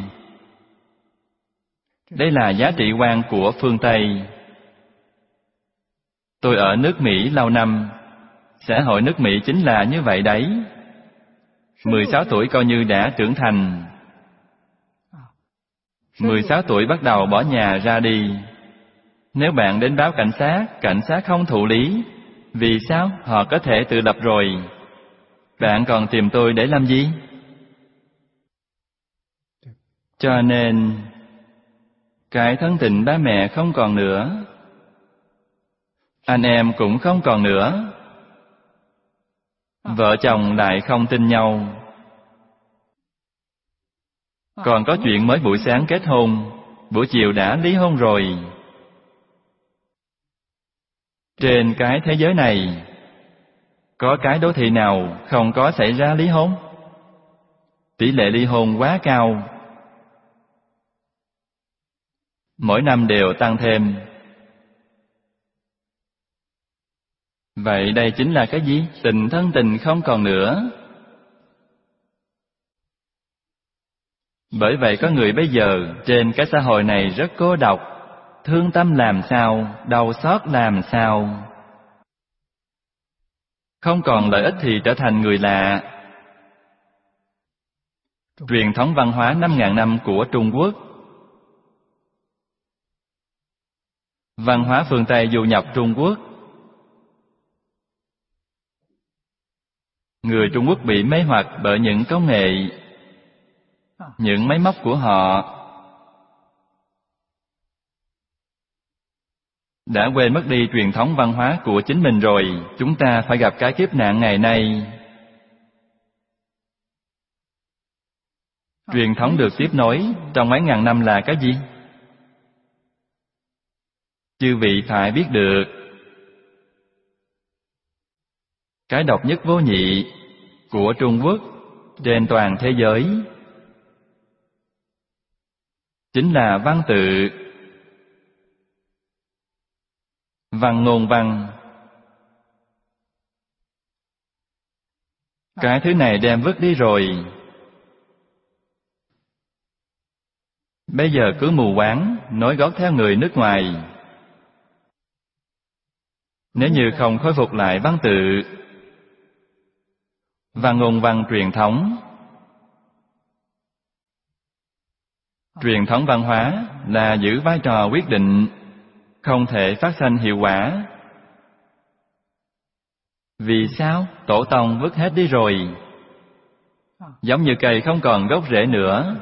Đây là giá trị quan của phương Tây. Tôi ở nước Mỹ lâu năm, xã hội nước Mỹ chính là như vậy đấy. 16 tuổi coi như đã trưởng thành. 16 tuổi bắt đầu bỏ nhà ra đi. Nếu bạn đến báo cảnh sát không thụ lý. Vì sao? Họ có thể tự lập rồi. Bạn còn tìm tôi để làm gì? Cho nên, cái thân tình ba mẹ không còn nữa. Anh em cũng không còn nữa. Vợ chồng lại không tin nhau. Còn có chuyện mới buổi sáng kết hôn, buổi chiều đã ly hôn rồi. Trên cái thế giới này, có cái đô thị nào không có xảy ra ly hôn? Tỷ lệ ly hôn quá cao. Mỗi năm đều tăng thêm. Vậy đây chính là cái gì? Tình thân tình không còn nữa. Bởi vậy có người bây giờ trên cái xã hội này rất cô độc, thương tâm làm sao, đau xót làm sao. Không còn lợi ích thì trở thành người lạ. Truyền thống văn hóa 5.000 năm của Trung Quốc. Văn hóa phương Tây du nhập Trung Quốc. Người Trung Quốc bị mê hoặc bởi những công nghệ, những máy móc của họ. Đã quên mất đi truyền thống văn hóa của chính mình rồi. Chúng ta phải gặp cái kiếp nạn ngày nay. Truyền thống được tiếp nối trong mấy ngàn năm là cái gì? Chư vị phải biết được, cái độc nhất vô nhị của Trung Quốc trên toàn thế giới chính là văn tự, văn ngôn văn. Cái thứ này đem vứt đi rồi. Bây giờ cứ mù quáng nối gót theo người nước ngoài. Nếu như không khôi phục lại văn tự, văn ngôn văn truyền thống. Truyền thống văn hóa là giữ vai trò quyết định, không thể phát sinh hiệu quả. Vì sao? Tổ tông vứt hết đi rồi. Giống như cây không còn gốc rễ nữa,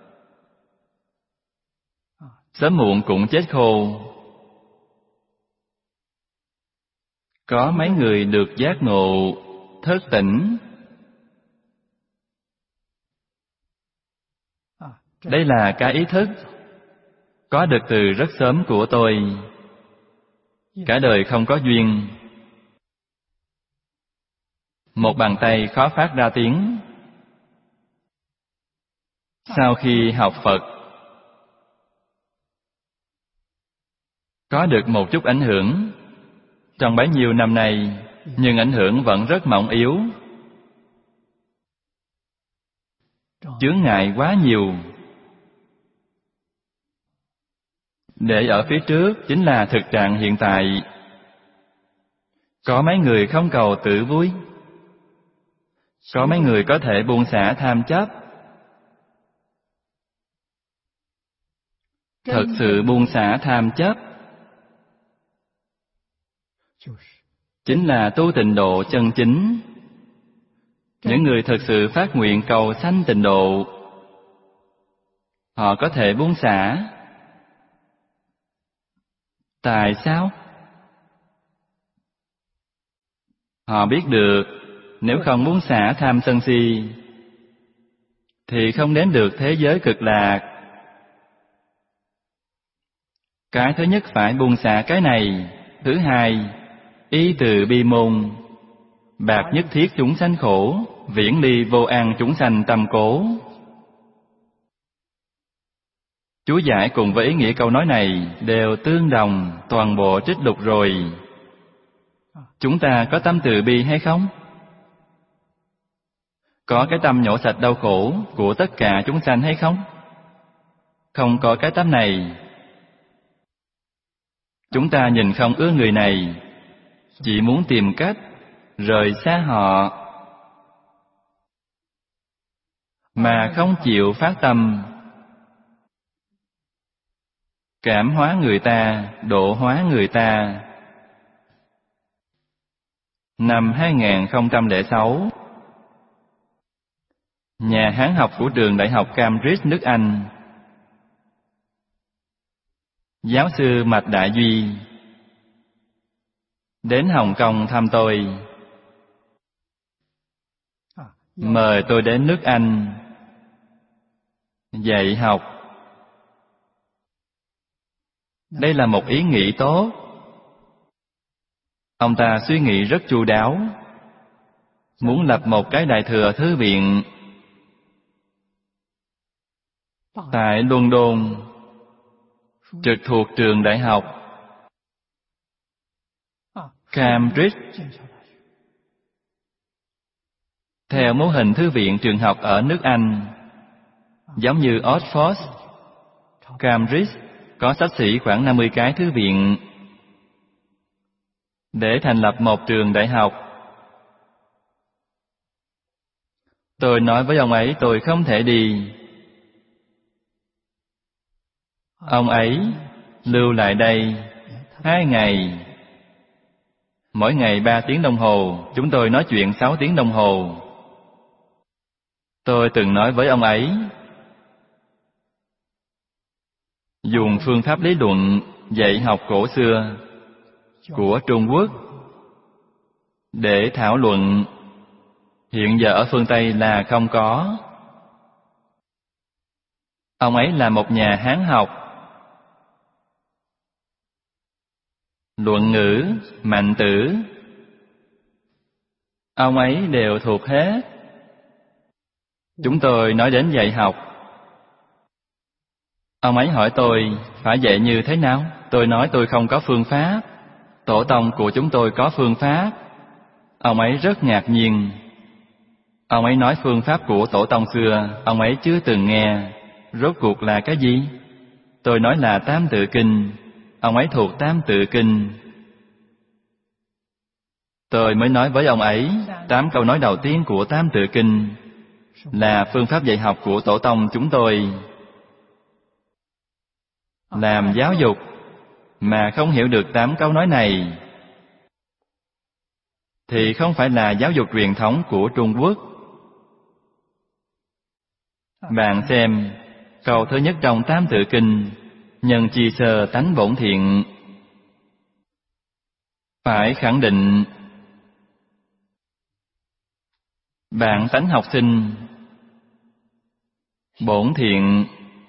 sớm muộn cũng chết khô. Có mấy người được giác ngộ, thức tỉnh. Đây là cái ý thức có được từ rất sớm của tôi. Cả đời không có duyên. Một bàn tay khó phát ra tiếng. Sau khi học Phật, có được một chút ảnh hưởng trong bấy nhiêu năm nay, nhưng ảnh hưởng vẫn rất mỏng yếu. Chướng ngại quá nhiều. Để ở phía trước chính là thực trạng hiện tại. Có mấy người không cầu tự vui. Có mấy người có thể buông xả tham chấp. Thật sự buông xả tham chấp chính là tu tịnh độ chân chính. Những người thật sự phát nguyện cầu sanh tịnh độ, họ có thể buông xả. Tại sao? Họ biết được nếu không buông xả tham sân si thì không đến được thế giới cực lạc. Cái thứ nhất phải buông xả cái này Thứ hai, y từ bi môn, bạc nhất thiết chúng sanh khổ, viễn ly vô an chúng sanh tâm cố. Chú giải cùng với ý nghĩa câu nói này đều tương đồng, toàn bộ trích lục rồi. Chúng ta có tâm từ bi hay không? Có cái tâm nhổ sạch đau khổ của tất cả chúng sanh hay không? Không có cái tâm này, chúng ta nhìn không ưa người này, chỉ muốn tìm cách rời xa họ, mà không chịu phát tâm cảm hóa người ta, độ hóa người ta. Năm 2006, nhà Hán học của trường Đại học Cambridge nước Anh, giáo sư Mạch Đại Duy đến Hồng Kông thăm tôi, mời tôi đến nước Anh dạy học. Đây là một ý nghĩ tốt. Ông ta suy nghĩ rất chu đáo, muốn lập một cái đại thừa thư viện tại London, trực thuộc trường đại học Cambridge, theo mô hình thư viện trường học ở nước Anh, giống như Oxford, Cambridge có xấp xỉ khoảng 50 cái thư viện. Để thành lập một trường đại học, tôi nói với ông ấy tôi không thể đi. Ông ấy lưu lại đây 2 ngày, mỗi ngày 3 tiếng đồng hồ, chúng tôi nói chuyện 6 tiếng đồng hồ. Tôi từng nói với ông ấy, dùng phương pháp lý luận dạy học cổ xưa của Trung Quốc để thảo luận, hiện giờ ở phương Tây là không có. Ông ấy là một nhà Hán học, luận ngữ, mạnh tử, ông ấy đều thuộc hết. Chúng tôi nói đến dạy học, ông ấy hỏi tôi phải dạy như thế nào. Tôi nói tôi không có phương pháp, tổ tông của chúng tôi có phương pháp. Ông ấy rất ngạc nhiên. Ông ấy nói phương pháp của tổ tông xưa ông ấy chưa từng nghe. Rốt cuộc là cái gì? Tôi nói là Tam Tự Kinh. Ông ấy thuộc Tam Tự Kinh. Tôi mới nói với ông ấy 8 câu nói đầu tiên của Tam Tự Kinh là phương pháp dạy học của tổ tông chúng tôi. Làm giáo dục mà không hiểu được 8 câu nói này thì không phải là giáo dục truyền thống của Trung Quốc. Bạn xem câu thứ nhất trong Tam Tự Kinh, nhân chi sơ tánh bổn thiện. Phải khẳng định bản tánh học sinh bổn thiện.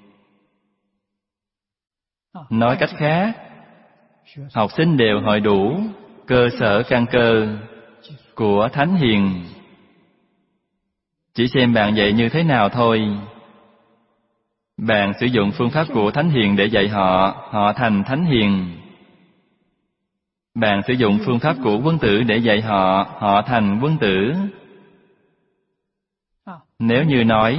Nói cách khác, học sinh đều hội đủ cơ sở căn cơ của thánh hiền. Chỉ xem bạn dạy như thế nào thôi. Bạn sử dụng phương pháp của thánh hiền để dạy họ, họ thành thánh hiền. Bạn sử dụng phương pháp của quân tử để dạy họ, họ thành quân tử. Nếu như nói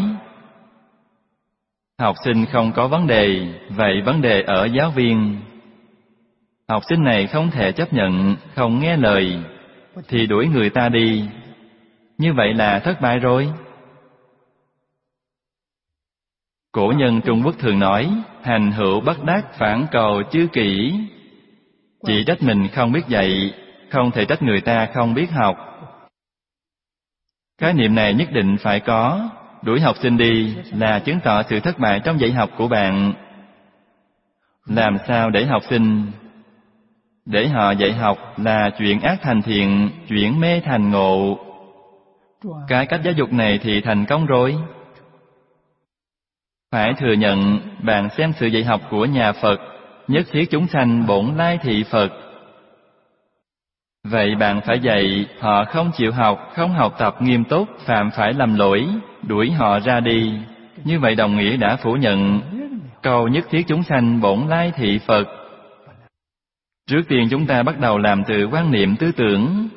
học sinh không có vấn đề, vậy vấn đề ở giáo viên. Học sinh này không thể chấp nhận, không nghe lời, thì đuổi người ta đi. Như vậy là thất bại rồi. Cổ nhân Trung Quốc thường nói, hành hữu bất đắc phản cầu chư kỷ. Chỉ trách mình không biết dạy, không thể trách người ta không biết học. Khái niệm này nhất định phải có. Đuổi học sinh đi là chứng tỏ sự thất bại trong dạy học của bạn. Làm sao để học sinh để họ dạy học là chuyển ác thành thiện, chuyển mê thành ngộ. Cái cách giáo dục này thì thành công rồi. Phải thừa nhận, bạn xem sự dạy học của nhà Phật, nhất thiết chúng sanh bổn lai thị Phật. Vậy bạn phải dạy họ không chịu học, không học tập nghiêm túc, phạm phải lầm lỗi, đuổi họ ra đi. Như vậy đồng nghĩa đã phủ nhận câu nhất thiết chúng sanh bổn lai thị Phật. Trước tiên chúng ta bắt đầu làm từ quan niệm tư tưởng.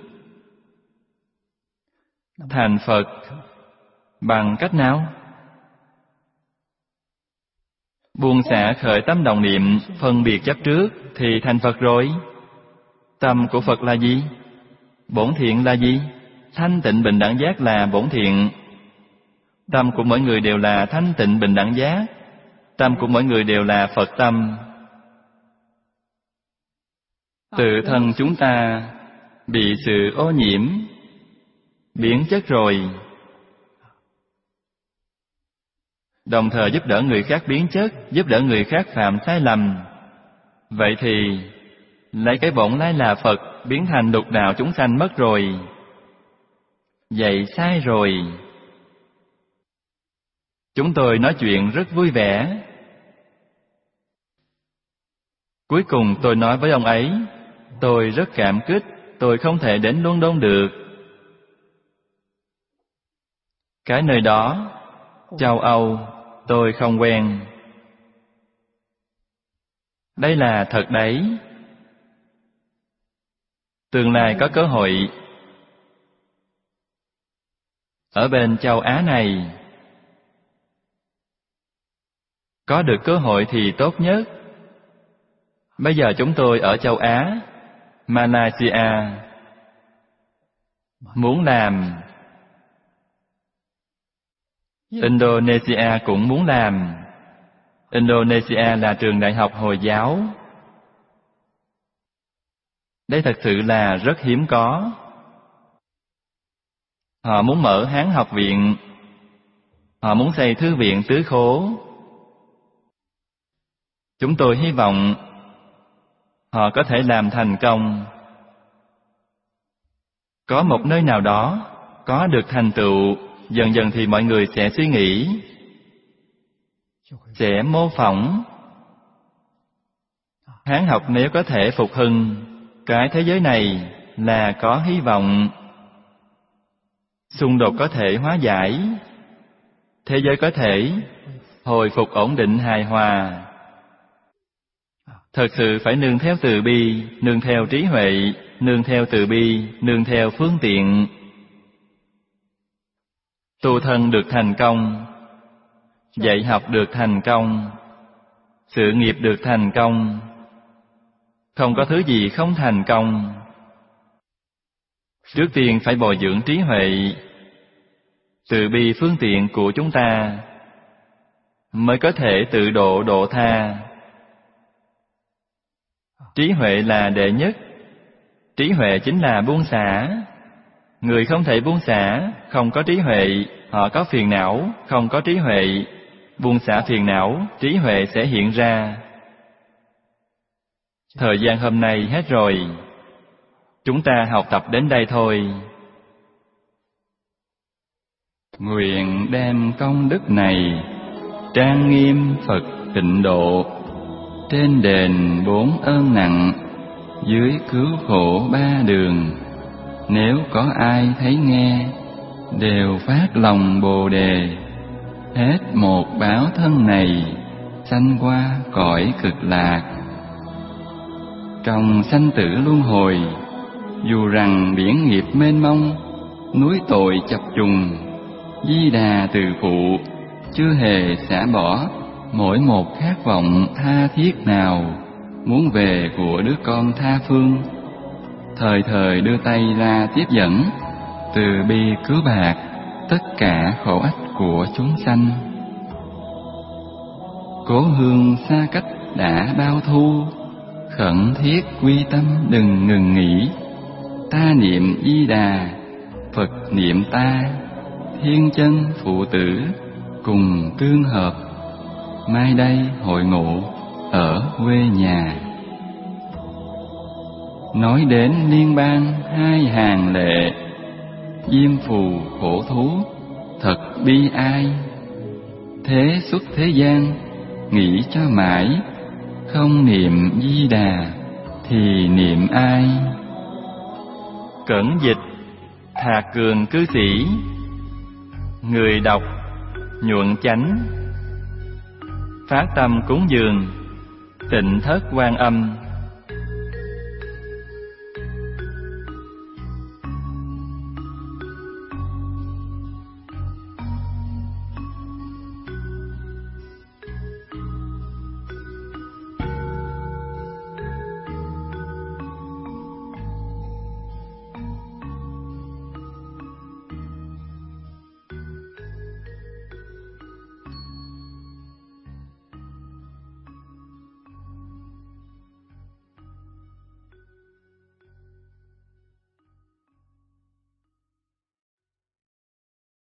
Thành Phật bằng cách nào? Buông xả khởi tâm đồng niệm, phân biệt chấp trước thì thành Phật rồi. Tâm của Phật là gì? Bổn thiện là gì? Thanh tịnh bình đẳng giác là bổn thiện. Tâm của mỗi người đều là thanh tịnh bình đẳng giác. Tâm của mỗi người đều là Phật tâm. Tự thân chúng ta bị sự ô nhiễm, biến chất rồi. Đồng thời giúp đỡ người khác biến chất, giúp đỡ người khác phạm sai lầm. Vậy thì lấy cái bổn lai là Phật biến thành lục đạo chúng sanh mất rồi. Vậy sai rồi. Chúng tôi nói chuyện rất vui vẻ. Cuối cùng tôi nói với ông ấy, tôi rất cảm kích, tôi không thể đến London được. Cái nơi đó, châu Âu, tôi không quen. Đây là thật đấy. Tương lai có cơ hội ở bên châu Á này. Có được cơ hội thì tốt nhất. Bây giờ chúng tôi ở châu Á, Malaysia. Muốn làm. Indonesia cũng muốn làm. Indonesia là trường đại học Hồi giáo. Đây thật sự là rất hiếm có. Họ muốn mở Hán học viện. Họ muốn xây thư viện tứ khố. Chúng tôi hy vọng họ có thể làm thành công. Có một nơi nào đó có được thành tựu, dần dần thì mọi người sẽ suy nghĩ, sẽ mô phỏng. Hán học nếu có thể phục hưng, cái thế giới này là có hy vọng. Xung đột có thể hóa giải, thế giới có thể hồi phục ổn định hài hòa. Thật sự phải nương theo từ bi, nương theo trí huệ, nương theo từ bi, nương theo phương tiện. Tu thân được thành công, dạy học được thành công, sự nghiệp được thành công. Không có thứ gì không thành công. Trước tiên phải bồi dưỡng trí huệ, từ bi phương tiện của chúng ta, mới có thể tự độ độ tha. Trí huệ là đệ nhất. Trí huệ chính là buông xả. Người không thể buông xả, không có trí huệ. Họ có phiền não, không có trí huệ. Buông xả phiền não, trí huệ sẽ hiện ra. Thời gian hôm nay hết rồi. Chúng ta học tập đến đây thôi. Nguyện đem công đức này trang nghiêm Phật tịnh độ, trên đền 4 ơn nặng, dưới cứu khổ 3 đường. Nếu có ai thấy nghe, đều phát lòng Bồ đề, hết một báo thân này, sanh qua cõi cực lạc. Trong sanh tử luân hồi, dù rằng biển nghiệp mênh mông, núi tội chập trùng, Di Đà từ phụ chưa hề xả bỏ mỗi một khát vọng tha thiết nào muốn về của đứa con tha phương, thời thời đưa tay ra tiếp dẫn, từ bi cứu bạc tất cả khổ ách của chúng sanh. Cố hương xa cách đã bao thu, khẩn thiết quy tâm đừng ngừng nghỉ. Ta niệm Di Đà, Phật niệm ta, thiên chân phụ tử cùng tương hợp. Mai đây hội ngộ ở quê nhà. Nói đến liên bang 2 hàng lệ, diêm phù khổ thú thật bi ai. Thế xuất thế gian nghĩ cho mãi, không niệm Di Đà thì niệm ai? Cẩn dịch Thạc Cường cư sĩ. Người đọc Nhuận Chánh. Phát tâm cúng dường Tịnh Thất Quan Âm